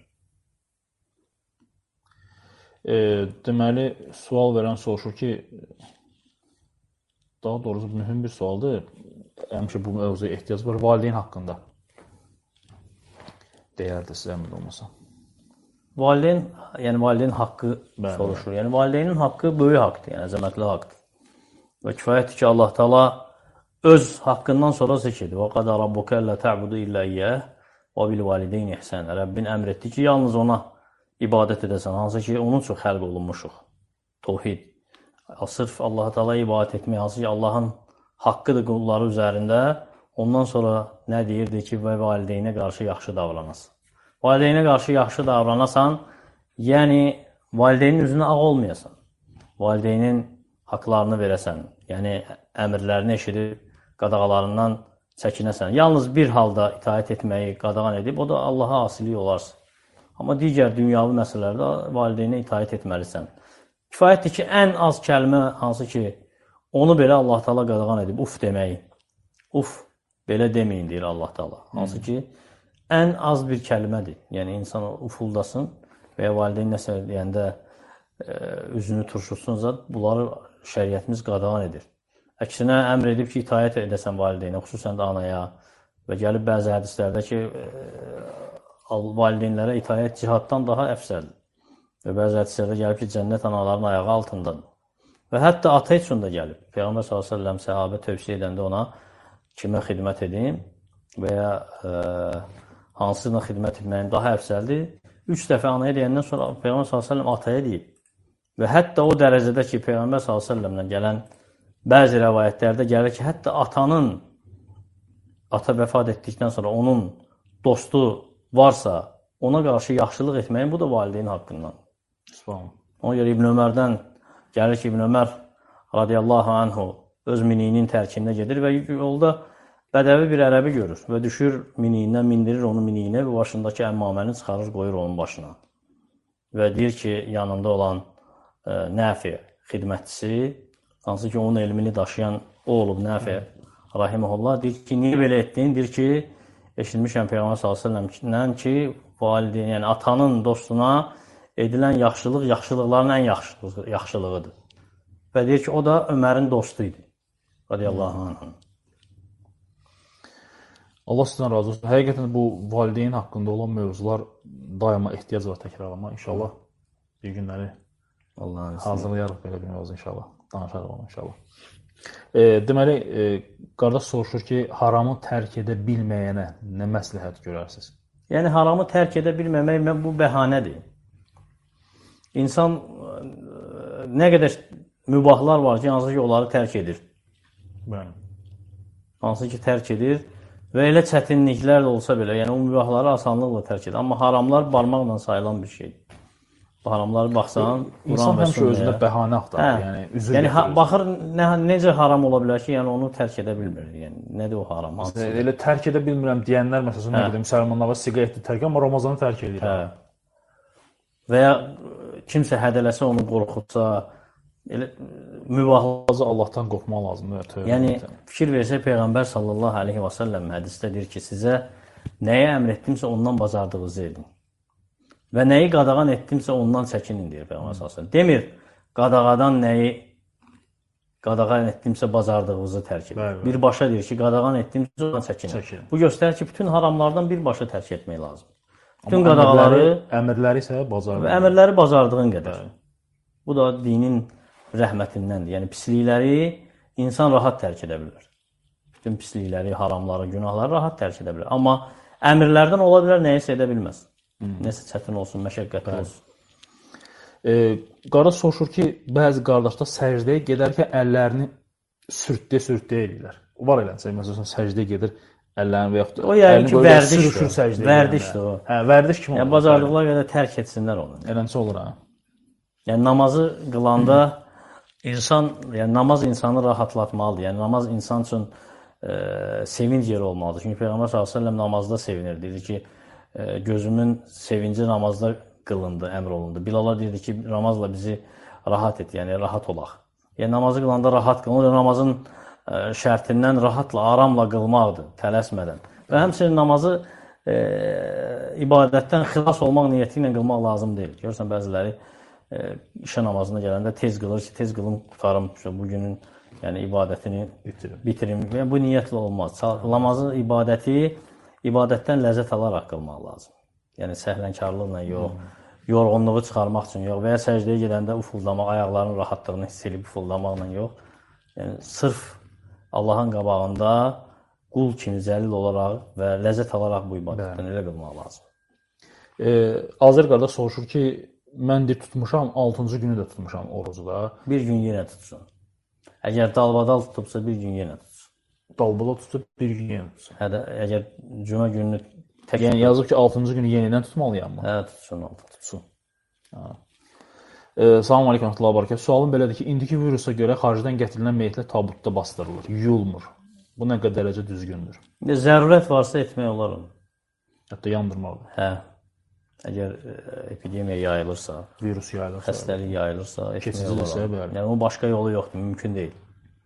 Deməli, sual verən soruşur ki, daha doğrusu mühüm bir sualdır. Həmişə bu mövzuya ehtiyac var. Valideyn haqqında deyərdi sizə əmin olmasa. Valideyn, yəni valideyn haqqı soruşur. Yəni valideynin haqqı böyük haqqdır, yəni əzəmətli haqqdır. Və kifayətdir ki, Allah Taala öz haqqından sonra zikr edir. Və qad rabbuka alla ta'budu illa iyyah və bil valideyni ihsan. Rəbbin əmr etdi ki, yalnız ona ibadət edəsən, hansı ki, onun üçün xəlq olunmuşuq. Təvhid. Sırf Allah Taala ibadət etmək, hansı ki, Allahın haqqıdır qulları üzərində. Ondan sonra nə deyirdi ki, və valideynə qarşı yaxşı davranasın. Valideynə qarşı yaxşı davranasan, yəni valideynin üzünə ağ olmayasan. Valideynin haqlarını verəsən, yəni əmrlərini eşidib qadağalarından çəkinəsən. Yalnız bir halda itaət etməyi qadağan edib, o da Allaha asilik olarsa. Amma digər dünyavi məsələlərdə valideynə itaət etməlisən. Kifayətdir ki, ən az kəlmə hansı ki, onu belə Allah Taala qadağan edib, uf deməyi. Uf, belə deməyin, deyir Allah Taala. Hansı ki, ən az bir kəlmədir. Yəni, insan ufuldasın və ya valideyn nəsə deyəndə üzünü turşutsunsa, bunları şəriətimiz qadağan edir. Əksinə, əmr edib ki, itaət edəsən valideynə, xüsusən də anaya və gəlib bəzi hədislərdə ki, valideynlərə itaət cihaddan daha əfsəldir. Və bəzi hədislərdə gəlib ki, cənnət anaların ayağı altındadır. Və hətta ata üçün də gəlib. Peyğəmbər s.ə.v səhabə tövsiyə edəndə ona kimə xidmət edin və ya hansına xidmət etməyin daha əfsəldir. 3 dəfə anaya deyəndən sonra Peyğəmbər s.ə.v ataya deyib. Və hətta o dərəcədə ki, Peyğəmbər s.ə.v-lə gələn bəzi rəvayətlərdə gəlir ki, hətta ata vəfat etdikdən sonra onun dostu varsa, ona qarşı yaxşılıq etməyin, bu da valideyn haqqından. Ona görə İbn Ömərdən gəlir ki, İbn Ömər radiyallahu anhu öz miniyinin tərkində gedir və yolda bədəvi bir ərəbi görür və düşür miniyindən, mindirir onu miniyinə və başındakı əmmaməni çıxarır, qoyur onun başına. Və deyir ki, yanında olan Nəfi xidmətçisi, hansı ki, onun elmini daşıyan o olub Nəfi rahiməhullah, deyir ki, niyə belə etdin? Deyir ki, eşitmişəm Peyğəmbər s.ə.v-dən ki, valideyn, yəni atanın dostuna edilən yaxşılıq, yaxşılıqların ən yaxşılığıdır. Və deyir ki, o da Ömərin dostu idi. Radiyallahu anh. Allah sizdən razı olsun. Həqiqətən bu valideyn haqqında olan mövzular daima ehtiyac var təkrarlama. İnşallah bir günləri hazırlayarıq belə bir mövzu inşallah. Danışarıq onu inşallah. Deməli, qardaş soruşur ki, haramı tərk edə bilməyənə nə məsləhət görərsiniz? Yəni, haramı tərk edə bilməmək bu bəhanədir. İnsan nə qədər mübahlar var ki, hansı ki, onları tərk edir. Bəli. Hansı ki, tərk edir və elə çətinliklər də olsa belə, yəni o mübahları asanlıqla tərk edir. Amma haramlar barmaqla sayılan bir şeydir. Bu haramları baxsan, İnsan Quran və həmişə özündə sünnəyə. bəhanə axtarır, yəni üzr Yəni gətirir. baxır necə haram ola bilər ki, yəni onu tərk edə bilmir. Yəni nədir o haram? Hansıdır? Elə tərk edə bilmirəm deyənlər məsələn nə qədər müsəlmanlara siqareti tərk, amma Ramazanı tərk edir. Və ya kimsə hədələsə onu qorxutsa, elə mübahazə Allahdan qorxmaq lazımdır. Yəni fikir versək Peyğəmbər sallallahu əleyhi və səlləm hədisdə deyir ki, sizə nəyi əmr etdimsə ondan bacardığınızı edin. Və nəyi qadağan etdimsə ondan çəkinin deyir Peyğəmbər sallallahu əleyhi və səlləm. Demir qadağadan nəyi qadağan etdimsə bacardığınızı tərk edin. Birbaşa deyir ki, qadağan etdimsə ondan çəkinin. Bu göstərir ki, bütün haramlardan birbaşa tərk etmək lazım. Bütün qadağaları, əmrləri isə bacardığın. Əmrləri bacardığın qədər. Bu da dinin rəhmətindəndir. Yəni pislikləri insan rahat tərk edə bilər. Bütün pislikləri, haramları, günahları rahat tərk edə bilər. Amma əmrlərdən ola bilər nəyisə edə bilməz. Nəsə çətin olsun, məşəqqətli olsun. Qardaş soruşur ki, bəzi qardaşlar səcdəyə gedərkən əllərini sürtdə edirlər. Var eləncə, məsələn, səcdəyə gedir, əllərini və yaxud o yəni ki, vərdişdir o. Hə, vərdiş kimi olur. Yəni bacardıqları qədər tərk etsinlər onu. Eləncə olur ha. Yəni namazı qılanda insan, yəni namaz insanı rahatlatmalıdır. Yəni namaz insan üçün sevinc yeri olmalıdır. Çünki Peyğəmbər sallallahu əleyhi və səlləm namazda sevinir. Deyir ki, gözümün sevinci namazda qılındı, əmr olundu. Bilala deyirdi ki, namazla bizi rahat et, yəni rahat olaq. Yəni namazı qılanda rahat qılınır, namazın şərtindən rahatla, aramla qılmaqdır, tələsmədən. Və həmçinin namazı ibadətdən xilas olmaq niyyəti ilə qılmaq lazım deyil. Görürsən, bəziləri işə namazına gələndə tez qılır ki, tez qılım, qutarım, bugünün yəni, ibadətini bitirim. Yəni, bu niyyətlə olmaz. Namazı, ibadətdən ləzzət alaraq qılmaq lazım. Yəni, səhlənkarlıqla yox, yorğunluğu çıxarmaq üçün yox və ya səcdəyə gedəndə ufuldamaq, ayaqlarının rahatlığını hiss edib ufullamaqla yox. Yəni, sırf Allahın qabağında qul kimi zəlil olaraq və ləzzət alaraq bu ibadətdən elə qılmaq lazım. Azər qardaş soruşur ki, mən tutmuşam, 6-cı günü də tutmuşam orucu da. Bir gün yenə tutsun. Əgər dalbadal tutubsa, bir gün yenə tutsun. Dalbadal tutub, bir gün yenə tutsun. Əgər cümə gününü yəni yazıb ki, 6-cı günü yenidən tutmalıyam mı? Hə, tutsun. Salam aleykum, rəhmətullah, barakatuh. Sualım belədir ki, indiki virusa görə xaricdən gətirilən meyitlər tabutda bastırılır, yuyulmur. Bu nə qədər dərəcə düzgündür? Zərurət varsa etmək olar onu. Hətta yandırmalıdır. Hə. Əgər epidemiya yayılırsa, virus yayılırsa, xəstəlik yayılırsa, keçicidirsə, bəli. Yəni o başqa yolu yoxdur, mümkün deyil.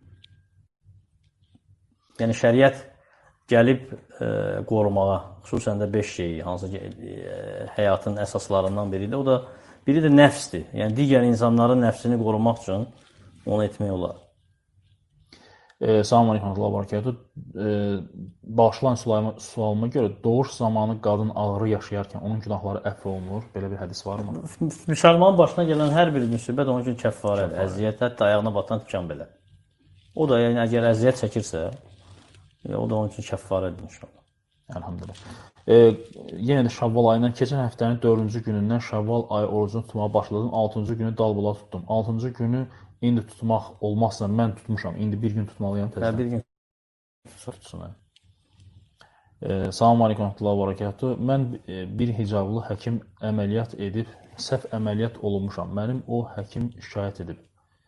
Yəni şəriət gəlib qorumağa, xüsusən də 5 şeyi, hansı ki, həyatın əsaslarından biridir. O da biri də nəfsdir. Yəni digər insanların nəfsini qorumaq üçün onu etmək olar. Salam aleykum, rəhmətullah, barakatuh. Bağışlayın sualıma görə doğuş zamanı qadın ağrı yaşayarkən onun günahları əfv olunur. Belə bir hədis varmı? Müsəlmanın başına gələn hər bir müsibət onun üçün kəffarədir. Əziyyət, hətta ayağına batan tikan belə. O da yəni əgər əziyyət çəkirsə, o da onun üçün kəffarədir inşallah. Elhamdülillah. Yenə də Şəvval ayından keçən həftənin 4-cü günündən Şəvval ayı orucunu tutmağa başladım. 6-cı günü dalbala tutdum. 6-cı günü indi tutmaq olmazsa mən tutmuşam. İndi bir gün tutmalıyam təzədən. Bir gün tutsun. Salam aleykum, rəhmətullah, barakatuh. Mən bir hicablı həkim əməliyyat edib, səhv əməliyyat olunmuşam. Mənim o həkim şikayət edib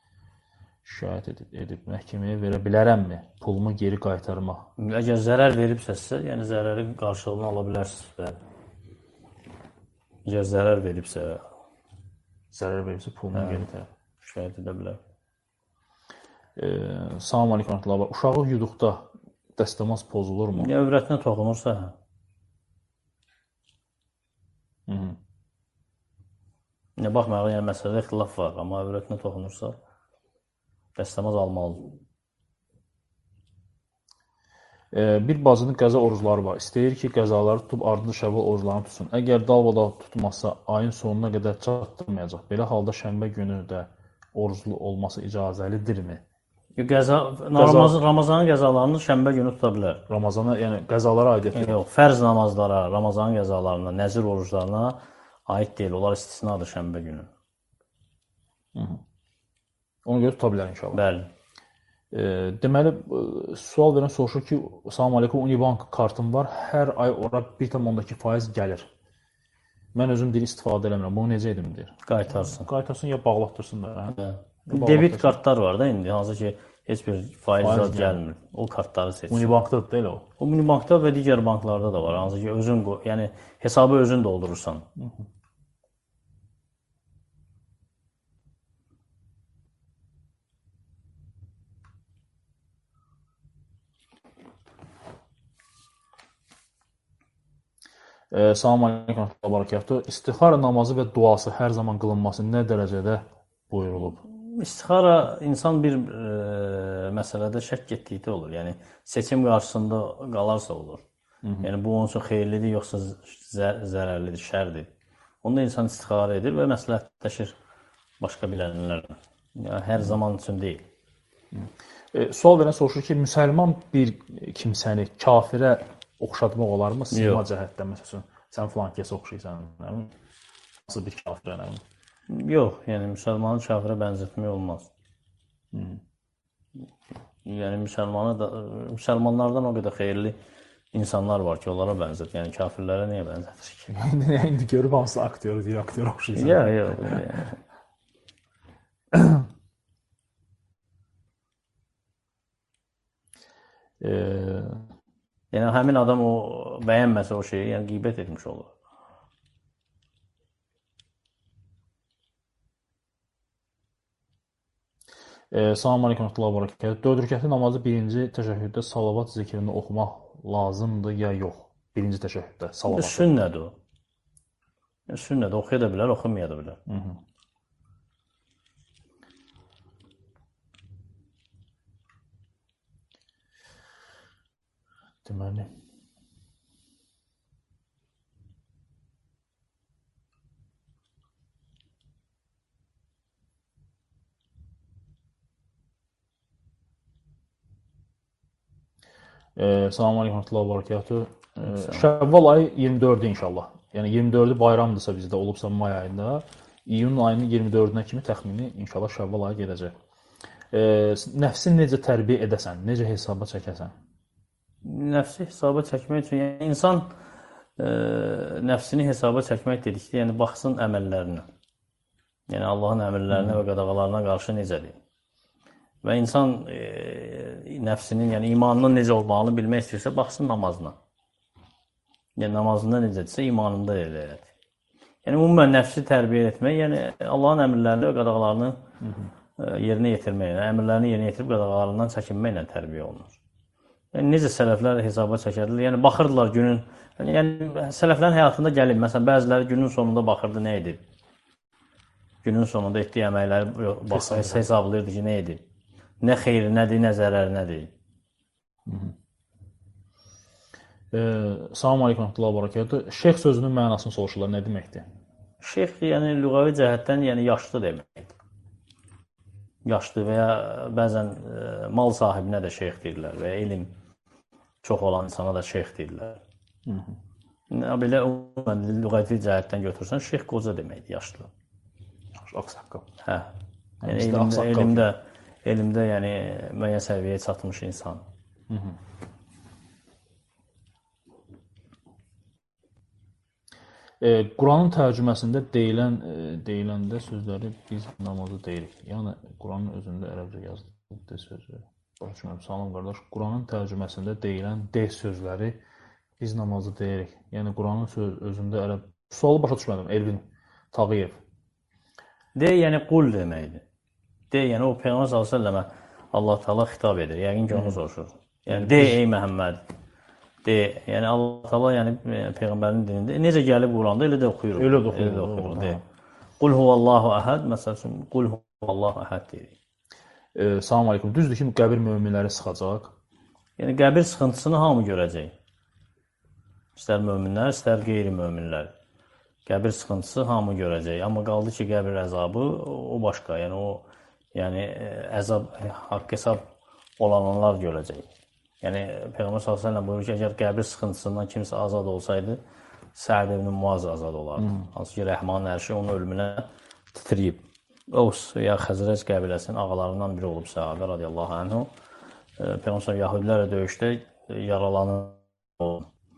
məhkəməyə verə bilərəmmi? Pulumu geri qaytarmaq. Əgər zərər veribsəsə, yəni zərərin qarşılığını ala bilərsiniz. Əgər zərər veribsə, pulumu geri tərəf. Şikayət edə bilər. Salam aleykum, rəhmətullah. Uşağı yuduqda dəstəmaz pozulurmu? Övrətinə toxunursa, baxmayaraq, yəni məsələdə ixtilaf var, amma övrətinə toxunursa, dəstəmaz almalıdır. Bir bacının qəza orucları var. İstəyir ki, qəzaları tutub ardınca Şəvval oruclarını tutsun. Əgər dalbadal tutmazsa, ayın sonuna qədər çatdırmayacaq. Belə halda şənbə günü də oruclu olması icazəlidirmi? Ramazanın qəzalarını şənbə günü tuta bilər. Ramazana, yəni qəzalara aid etmir. Yox, fərz namazlara, Ramazanın qəzalarına, nəzir oruclarına aid deyil. Onlar istisnadır şənbə günü. Ona görə tuta bilər inşallah. Bəli. Deməli, sual verən soruşur ki, salam aleykum, Unibank kartım var, hər ay ora 1,2% gəlir. mən özüm dil istifadə eləmirəm. Bunu necə edim deyir. Qaytarsın. Qaytarsın ya bağlatdırsın da. Hə? Debit kartlar var da indi, hansı ki heç bir faiz zad gəlmir. O kartları seçsin. Unibankdadır da elə o. O Unibankda və digər banklarda da var. Hansı ki özün yəni hesabı özün doldurursan. Salam aleykum və barakatuh. İstixara namazı və duası hər zaman qılınması nə dərəcədə buyurulub? İstixara insan bir məsələdə şəkk etdikdə olur. Yəni seçim qarşısında qalarsa olur. Yəni bu onun üçün xeyirlidir yoxsa zərərlidir, şərdir. Onda insan istixara edir və məsləhətləşir başqa bilənlərlə. Yəni hər zaman üçün deyil. Sual verən soruşur ki, müsəlman bir kimsəni kafirə oxşatmaq olarmı? Sima cəhətdən məsələn, sən filan kəsə oxşayırsan, nasıl bir kafirə, nə bilim? Yox, yəni müsəlmanı kafirə bənzətmək olmaz. Yəni müsəlmanlardan o qədər xeyirli insanlar var ki, onlara bənzət. Yəni kafirlərə niyə bənzətir ki? İndi görüb hansı aktyor deyir, aktyor oxşayırsan. Yox. Yəni həmin adam o bəyənməsə o şeyi, yəni qeybət etmiş olur. Salam aleykum və barakatuh. 4 rükətli namazı birinci təşəhhüddə salavat zikrini oxumaq lazımdır ya yox? Birinci təşəhhüddə salavat. Sünnədir o. Sünnədir, oxuya da bilər, oxumaya da bilər. Deməli. Salam aleykum və barakatuh. Şəvval ayı 24-dür inşallah. Yəni 24-ü bayramdırsa bizdə olubsa may ayında, iyun ayının 24-nə kimi təxmini inşallah Şəvval ayı gedəcək. Nəfsini necə tərbiyə edəsən, necə hesaba çəkəsən? Nəfsi hesaba çəkmək üçün, yəni insan nəfsini hesaba çəkmək dedikdə, yəni baxsın əməllərinə. Yəni Allahın əmrlərinə və qadağalarına qarşı necədir? Və insan nəfsinin, yəni imanının necə olmağını bilmək istəyirsə, baxsın namazına. Yəni namazında necədirsə, imanında elədir. Yəni ümumən nəfsi tərbiyə etmək, yəni Allahın əmrlərini və qadağalarını yerinə yetirməklə, əmrlərini yerinə yetirib qadağalarından çəkinməklə tərbiyə olunur. Yəni necə sələflər hesaba çəkərlər? Yəni baxırdılar günün, yəni sələflərin həyatında gəlib, məsələn, bəziləri günün sonunda baxırdı, nə edib? Günün sonunda etdiyi əməkləri hesablayırdı ki, nə edib? Nə xeyri nədir, nə zərəri nədir? Salam aleykum və barakatuh. Şeyx sözünün mənasını soruşurlar, nə deməkdir? Şeyx, yəni lüğəvi cəhətdən yəni yaşlı deməkdir. Yaşlı və ya bəzən mal sahibinə də şeyx deyirlər və ya elm çox olan insana da şeyx deyirlər. Belə lüğəvi cəhətdən götürsən, şeyx qoca deməkdir, yaşlı. Ağsaqqal. Hə. Elmdə yəni müəyyən səviyyəyə çatmış insan. Quranın tərcüməsində deyiləndə sözləri biz namazı deyirik. Yəni Quranın özündə ərəbcə yazılıb de sözü. Başa salam qardaş. Quranın tərcüməsində deyilən de sözləri biz namazı deyirik. Yəni Quranın özündə ərəb. Sualı başa düşmədim. Elvin Tağıyev. De yəni qul deməkdir. De yəni o Peyğəmbər s.ə.və Allah Taala xitab edir. Yəqin ki onu soruşur. Yəni de ey Məhəmməd. De, yəni Allah Taala yəni peyğəmbərin dilində necə gəlib Quranda elə də oxuyuruq. Elə də oxuyuruq. De. Qul huvallahu əhəd, məsələn, qul huvallahu əhəd deyirik. Salam aleykum. Düzdür ki, qəbir möminləri sıxacaq. Yəni qəbir sıxıntısını hamı görəcək. İstər möminlər, istər qeyri-möminlər. Qəbir sıxıntısı hamı görəcək. Amma qaldı ki, qəbir əzabı o başqa. Yəni əzab, haqq hesab olanlar görəcək. Yəni Peyğəmbər s.ə.v buyurur ki, əgər qəbir sıxıntısından kimsə azad olsaydı, Sə'd ibn Muaz azad olardı. Hansı ki, Rəhmanın ərşi onun ölümünə titriyib. Ovs ya Xəzrəc qəbiləsinin ağalarından biri olub Səhabə radiyallahu anhu. Peyğəmbər s.ə.v Yahudilərlə döyüşdə yaralanır.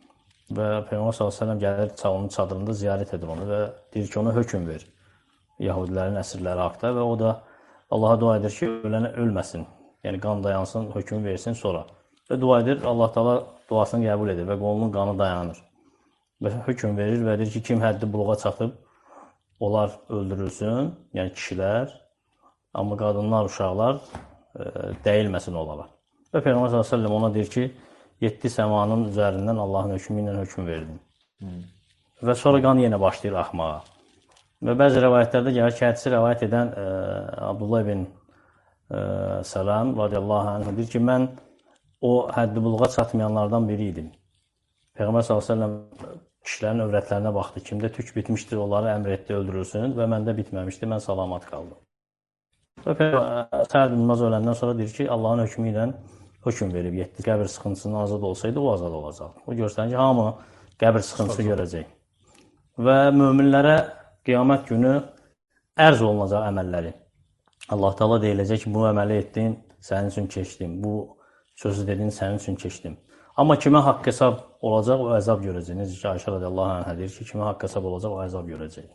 və Peyğəmbər s.ə.v gəlir onun çadırında ziyarət edir onu və deyir ki, ona hökm ver Yahudilərin əsirləri haqda və o da Allaha dua edir ki, ölməsin, yəni qan dayansın, hökm versin sonra. Və dua edir, Allah Taala duasını qəbul edir və qolunun qanı dayanır. Və hökm verir və deyir ki, kim həddi buluğa çatıb, onlar öldürülsün, yəni kişilər, amma qadınlar, uşaqlar dəyilməsin onlara. Və Peyğəmbər s.ə.v ona deyir ki, 7 səmanın üzərindən Allahın hökmü ilə hökm verdim. Və sonra qan yenə başlayır axmağa. Və bəzi rəvayətlərdə gəlir ki, hədisi rəvayət edən Abdullah ibn Səlam radiyallahu anh deyir ki, mən o həddi buluğa çatmayanlardan biri idim. Peyğəmbər s.ə.v kişilərin övrətlərinə baxdı. Kimdə tük bitmişdir, onları əmr etdi, öldürülsün və məndə bitməmişdi, mən salamat qaldım. Və Səad ibn Muaz öləndən sonra deyir ki, Allahın hökmü ilə hökm verib 7 qəbir sıxıntısından azad olsaydı, o azad olacaq. O göstərir ki, hamı qəbir sıxıntısı görəcək. Və möminlərə qiyamət günü ərz olunacaq əməlləri. Allah Taala deyiləcək ki, bu əməli etdin, sənin üçün keçdim. Bu sözü dedin, sənin üçün keçdim. Amma kimə haqq hesab olacaq, o əzab görəcək. Necə ki, Ayşə radiyallahu anhə deyir ki, kimə haqq hesab olacaq, o əzab görəcək.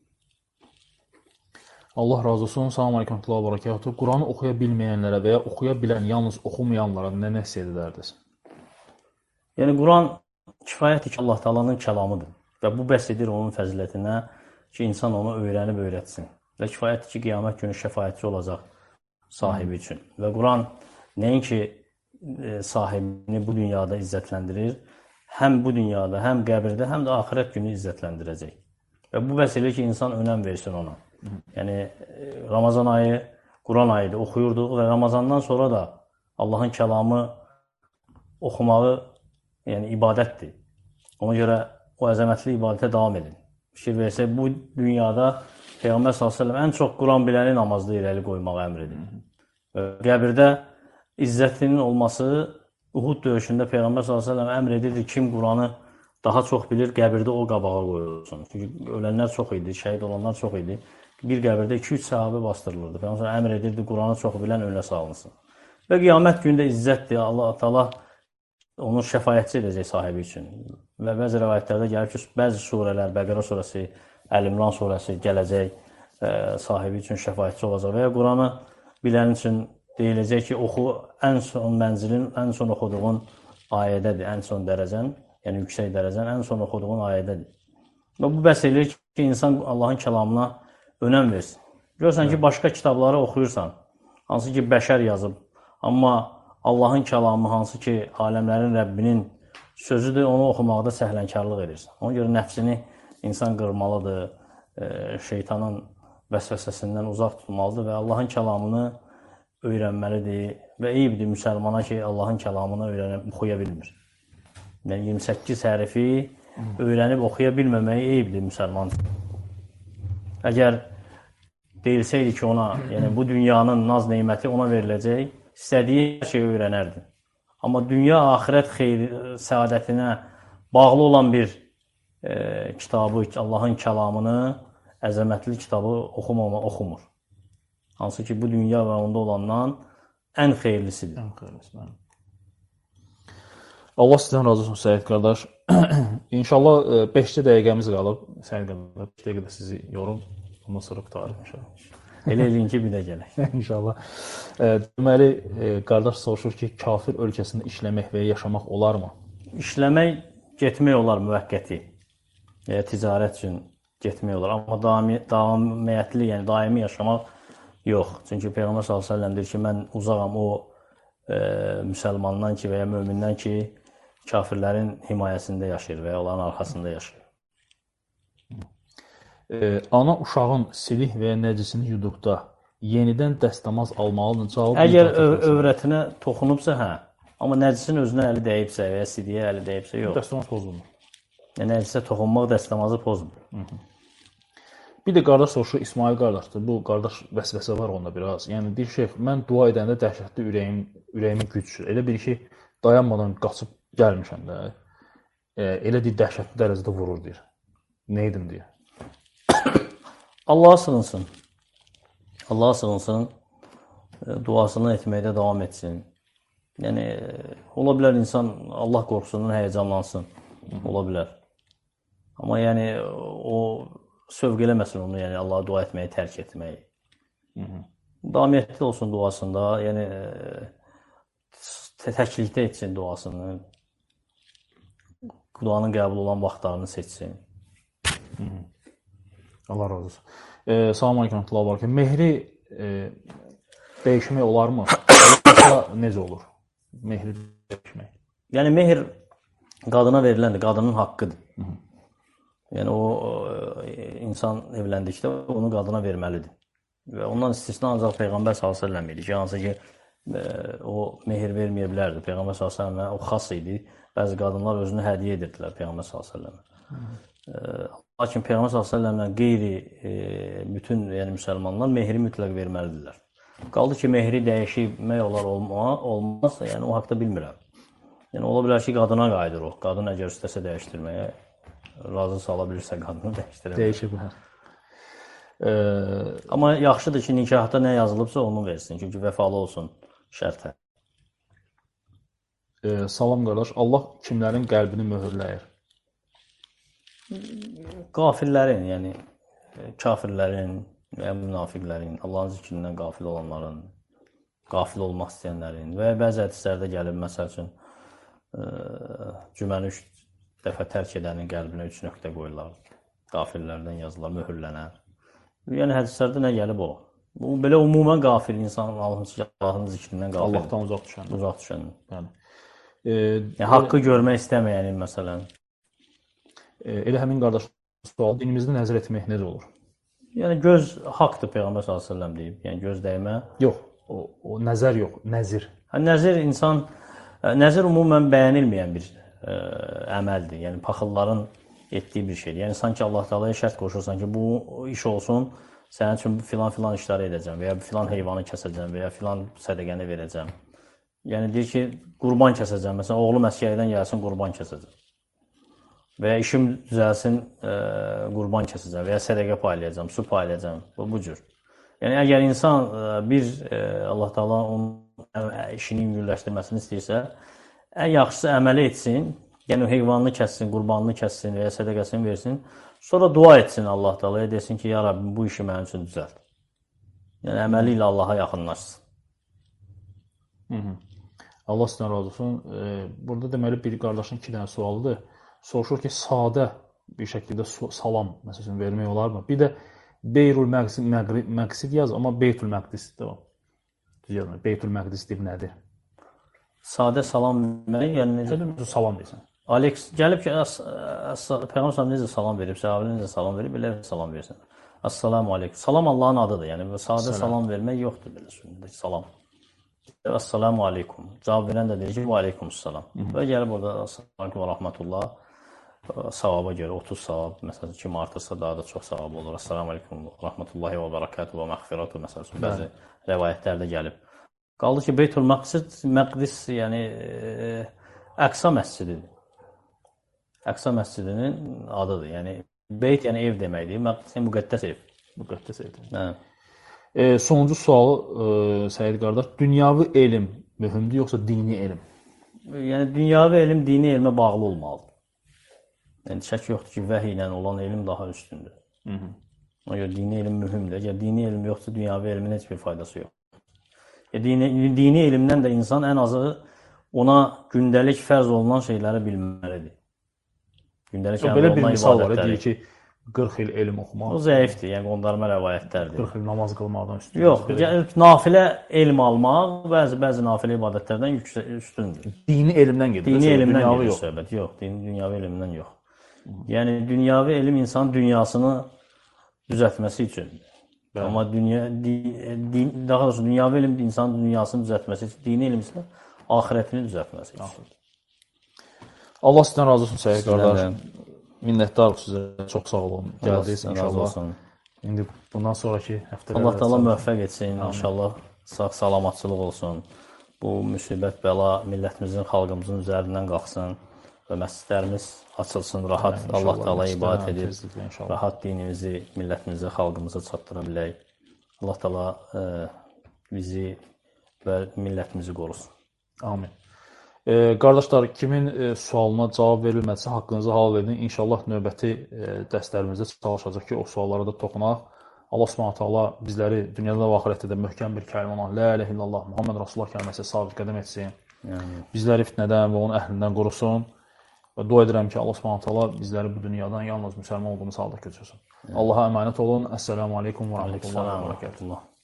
Allah razı olsun. Salam aleyküm və bərəkatuh. Quranı oxuya bilməyənlərə və ya oxuya bilən, yalnız oxumayanlara nə nəsihət edərdiniz? Yəni, Quran kifayətdir ki, Allah Taalanın kəlamıdır. Və bu bəs edir onun fəzilətinə ki, insan onu öyrənib öyrətsin. Və kifayətdir ki, qiyamət günü şəfaətçi olacaq sahibi üçün. Və Quran nəinki sahibini bu dünyada izzətləndirir, həm bu dünyada, həm qəbirdə, həm də axirət günü izzətləndirəcək. Və bu bəs edir ki, insan önəm versin ona. Yəni, Ramazan ayı, Quran ayıdır, oxuyurduq və Ramazandan sonra da Allahın kəlamı oxumağı ibadətdir. Ona görə o əzəmətli ibadətə davam edin. Fikir versək, bu dünyada Peyğəmbər s.ə.v ən çox Quran biləni namazda irəli qoymağı əmr edir. Qəbirdə izzətinin olması, Uhud döyüşündə Peyğəmbər s.ə.v əmr edirdi, kim Quranı daha çox bilir, qəbirdə o qabağa qoyulsun. Çünki ölənlər çox idi, şəhid olanlar çox idi. Bir qəbirdə 2-3 sahabə bastırılırdı. Peyğəmbər s.ə.v əmr edirdi, Quranı çox bilən önə salınsın. Və qiyamət günündə izzətdir, Allah Taala onu şəfaətçi edəcək sahibi üçün. Və bəzi rəvayətlərdə gəlir ki, bəzi surələr, Bəqərə surəsi, Əl-İmran surəsi gələcək, sahibi üçün şəfaətçi olacaq. Və ya Quranı bilən üçün deyiləcək ki, oxu ən son mənzilin, ən son oxuduğun ayədədir, ən son dərəcən, yəni yüksək dərəcən, ən son oxuduğun ayədədir. Və bu bəs edir ki, insan Allahın kəlamına önəm versin. Görürsən ki, başqa kitabları oxuyursan, hansı ki, bəşər yazıb, amma Allahın kəlamı, hansı ki, aləmlərin Rəbbinin sözüdür, onu oxumaqda səhlənkarlıq edirsən. Ona görə nəfsini insan qırmalıdır, şeytanın vəsvəsəsindən uzaq tutmalıdır və Allahın kəlamını öyrənməlidir və eyibdir müsəlmana ki, Allahın kəlamını öyrənib oxuya bilmir. Yəni, 28 hərifi öyrənib oxuya bilməməyi eyibdir müsəlman. Əgər deyilsəydi ki, ona, yəni bu dünyanın naz neyməti ona veriləcək, istədiyi hər şeyi öyrənərdi. Amma dünya, axirət xeyri, səadətinə bağlı olan bir kitabı, Allahın kəlamını, əzəmətli kitabı oxumur. Hansı ki, bu dünya və onda olandan ən xeyirlisidir. Ən xeyirlisidir. Allah sizdən razı olsun, Səid qardaş. İnşallah 5 dəqiqəmiz qalıb. Səid qardaş, 5 dəqiqədə sizi yorum. Ondan sonra qutarıq inşallah. Elə eləyin ki, bir də gələk. İnşallah. Deməli, qardaş soruşur ki, kafir ölkəsində işləmək və yaşamaq olarmı? İşləmək, getmək olar müvəqqəti. Ticarət üçün getmək olar. Amma davamiyyətli, yəni daimi yaşamaq yox. Çünki Peyğəmbər s.ə.v deyir ki, mən uzağam o müsəlmandan ki və ya mömindən ki, kafirlərin himayəsində yaşayır və ya onların arxasında yaşayır. Ana uşağın silik və ya nəcisini yuduqda yenidən dəstəmaz almalıdır. Əgər övrətinə toxunubsa, hə. Amma nəcisin özünə əli dəyibsə və ya siliyə əli dəyibsə, yox. Dəstəmaz pozulmur. Nəcisə toxunmaq dəstəmazı pozmur. Bir də qardaş soruşur, İsmail qardaşdır. Bu qardaş vəsvəsə var onda biraz. Yəni, deyir şeyx, mən dua edəndə dəhşətli ürəyimin gücsür. Elə bir ki, dayanmadan qaçıb gəlmişəm də. Elə deyir, dəhşətli dərəcədə vurur, deyir. Nə edim, deyir. Allaha sığınsın. Allaha sığınsın. Duasını etməkdə davam etsin. Yəni, ola bilər insan Allah qorxusundan həyəcanlansın. Ola bilər. Amma yəni o sövq eləməsin onu, yəni Allaha dua etməyi tərk etməyi. Davamiyyətli olsun duasında, yəni təklikdə etsin duasını. Duanın qəbul olan vaxtlarını seçsin. Allah razı olsun. Salam aleyküm, Abdullah Barkə. Mehri dəyişmək olarmı? Necə olur? Mehri dəyişmək. Yəni mehr qadına veriləndir, qadının haqqıdır. Yəni o insan evləndikdə onu qadına verməlidir. Və ondan istisna ancaq Peyğəmbər sallallahu əleyhi və səlləm idi ki, hansı ki o mehr verməyə bilərdi. Peyğəmbər sallallahu əleyhi və səlləm o xas idi. Bəzi qadınlar özünü hədiyyə edirdilər Peyğəmbər sallallahu əleyhi və səlləmə. Lakin Peyğəmbər sallallahu əleyhi və səlləmdən qeyri bütün yəni müsəlmanlar mehri mütləq verməlidirlər. Qaldı ki, mehri dəyişmək olar, olmaz, yəni o haqqda bilmirəm. Yəni ola bilər ki, qadına qayıdır o. Qadın əgər istəsə dəyişdirməyə, razı sala bilirsə qadını dəyişdirə bilər. Dəyişə bilər. Amma yaxşıdır ki, nikahda nə yazılıbsa onu versin. Çünki vəfalı olsun şərtə. Salam qardaş, Allah kimlərin qəlbini möhürləyir? Qafillərin, yəni kafirlərin, münafiqlərin, Allahın zikrindən qafil olanların, qafil olmaq istəyənlərin və bəzi hədislərdə gəlib, məsəl üçün, cüməni 3 dəfə tərk edənin qəlbinə 3 nöqtə qoyurlar. Qafillərdən yazılar, möhürlənər. Yəni hədislərdə nə gəlib o? Bu belə ümumən qafil insan Allahın zikrindən qafil. Allahdan uzaq düşən. Uzaq düşən. Yəni haqqı görmək istəməyənin məsələn. Elə həmin qardaş sual dinimizdə nəzər etmək necə olur? Yəni göz haqqdır Peyğəmbər sallallahu əleyhi və səlləm deyib. Yəni göz dəymə. Yox, o nəzər yox, nəzir. Nəzir ümumən bəyənilməyən bir əməldir. Yəni paxılların etdiyi bir şeydir. Yəni sanki Allah Taalaya şərt qoşursan ki, bu iş olsun, sənin üçün filan işləri edəcəm və ya filan heyvanı kəsəcəm və ya filan sədəqəni verəcəm. Yəni deyir ki, qurban kəsəcəm. Məsələn, oğlum əsgərlikdən gəlsin, qurban kəsəcəm. Və ya işim düzəlsin, qurban kəsəcəm və ya sədəqə paylayacam, su paylayacam. Bu cür. Yəni əgər insan Allah Taala onun işini yüngülləşdirməsini istəyirsə, ən yaxşısı əməli etsin. Yəni heyvanını kəssin, qurbanını kəssin və ya sədəqəsini versin. Sonra dua etsin Allah Taalaya, desin ki, ya Rabbim bu işi mənim üçün düzəlt. Yəni əməli ilə Allaha yaxınlaşsın. Allah sizdən razı olsun. Burada deməli bir qardaşın 2 dənə sualıdır. Soruşur ki, sadə bir şəkildə salam məsələn vermək olarmı? Bir də Beyrul Məqsid yaz, amma Beytul Məqdis də var. Düzəlmə. Beytul Məqdis deyib nədir? Sadə salam vermək, yəni necə salam desən. Alex gəlib ki, Peyğəmbər sallallahu necə salam verib, səhabələr necə salam verib, belə salam versin. Assalamu aleykum. Salam Allahın adıdır. Yəni sadə salam vermək yoxdur belə sünnədə. Salam. Assalamu aleykum. Cavab verən də deyir ki, və aleykumussalam. Və gəlib orada assalamu aleykum və rahmetullah. Savaba görə 30 savab, məsələn, kim artırsa daha da çox savab olur. Assalamu aleykum və rahmetullahi və bərəkatuhu və məğfiratu, məsələn, bəzi rəvayətlərdə gəlib. Qaldı ki, Beytul Məqdis, yəni Əqsa məscididir. Əqsa məscidinin adıdır. Yəni Beyt, yəni ev deməkdir. Məqdis, yəni müqəddəs ev. Müqəddəs evdir. Hə. Sonuncu sualı, Səid qardaş, dünyavi elm mühümdür, yoxsa dini elm? Yəni dünyavi elm dini elmə bağlı olmalıdır. Yəni şək yoxdur ki, vəhiy ilə olan elm daha üstündür. Ona görə dini elm mühümdür. Əgər dini elm yoxsa dünyavi elmin heç bir faydası yox. Dini elmdən də insan ən azı ona gündəlik fərz olunan şeyləri bilməlidir. Gündəlik belə bir misal var, deyir ki, 40 il elm oxumaq. O zəifdir, yəni qondarma rəvayətlərdir. 40 il namaz qılmaqdan üstündür. Yox, nafilə elm almaq bəzi nafilə ibadətlərdən üstündür. Dini elmdən gedir. Dini elmdən gedir söhbət. Yox, dünyavi elmdən yox. Yəni dünyavi elm insanın dünyasını düzəltməsi üçündür. Amma daha doğrusu dünyavi elm insanın dünyasını düzəltməsi üçün, dini elm isə axirətini düzəltməsi üçün. Allah sizdən razı olsun Səid qardaş. Minnətdarıq sizə. Çox sağ olun. Gəldiniz inşallah. İndi bundan sonraki həftələrdə Allah Taala müvəffəq etsin. İnşallah sağ-salamatçılıq olsun. Bu müsibət bəla millətimizin, xalqımızın üzərindən qalxsın və məscidlərimiz açılsın, rahat Allah Taalaya ibadət edib, rahat dinimizi, millətimizə, xalqımıza çatdıra bilək. Allah Taala bizi və millətimizi qorusun. Amin. Qardaşlar, kimin sualına cavab verilmədisə, haqqınızı halal edin. İnşallah növbəti dərslərimizdə çalışacaq ki, o suallara da toxunaq. Allah Subhanahu taala bizləri dünyada və axirətdə də möhkəm bir kəlmə olan La ilahe illallah Muhammed Rasulullah kəlməsi sabit qədəm etsin. Bizləri fitnədən və onun əhlindən qorusun. Və dua edirəm ki, Allah Subhanahu taala bizləri bu dünyadan yalnız müsəlman olduğumuz halda köçürsün. Allaha əmanət olun. Əssəlamu aleykum və rahmetullahi və bərəkətuhu.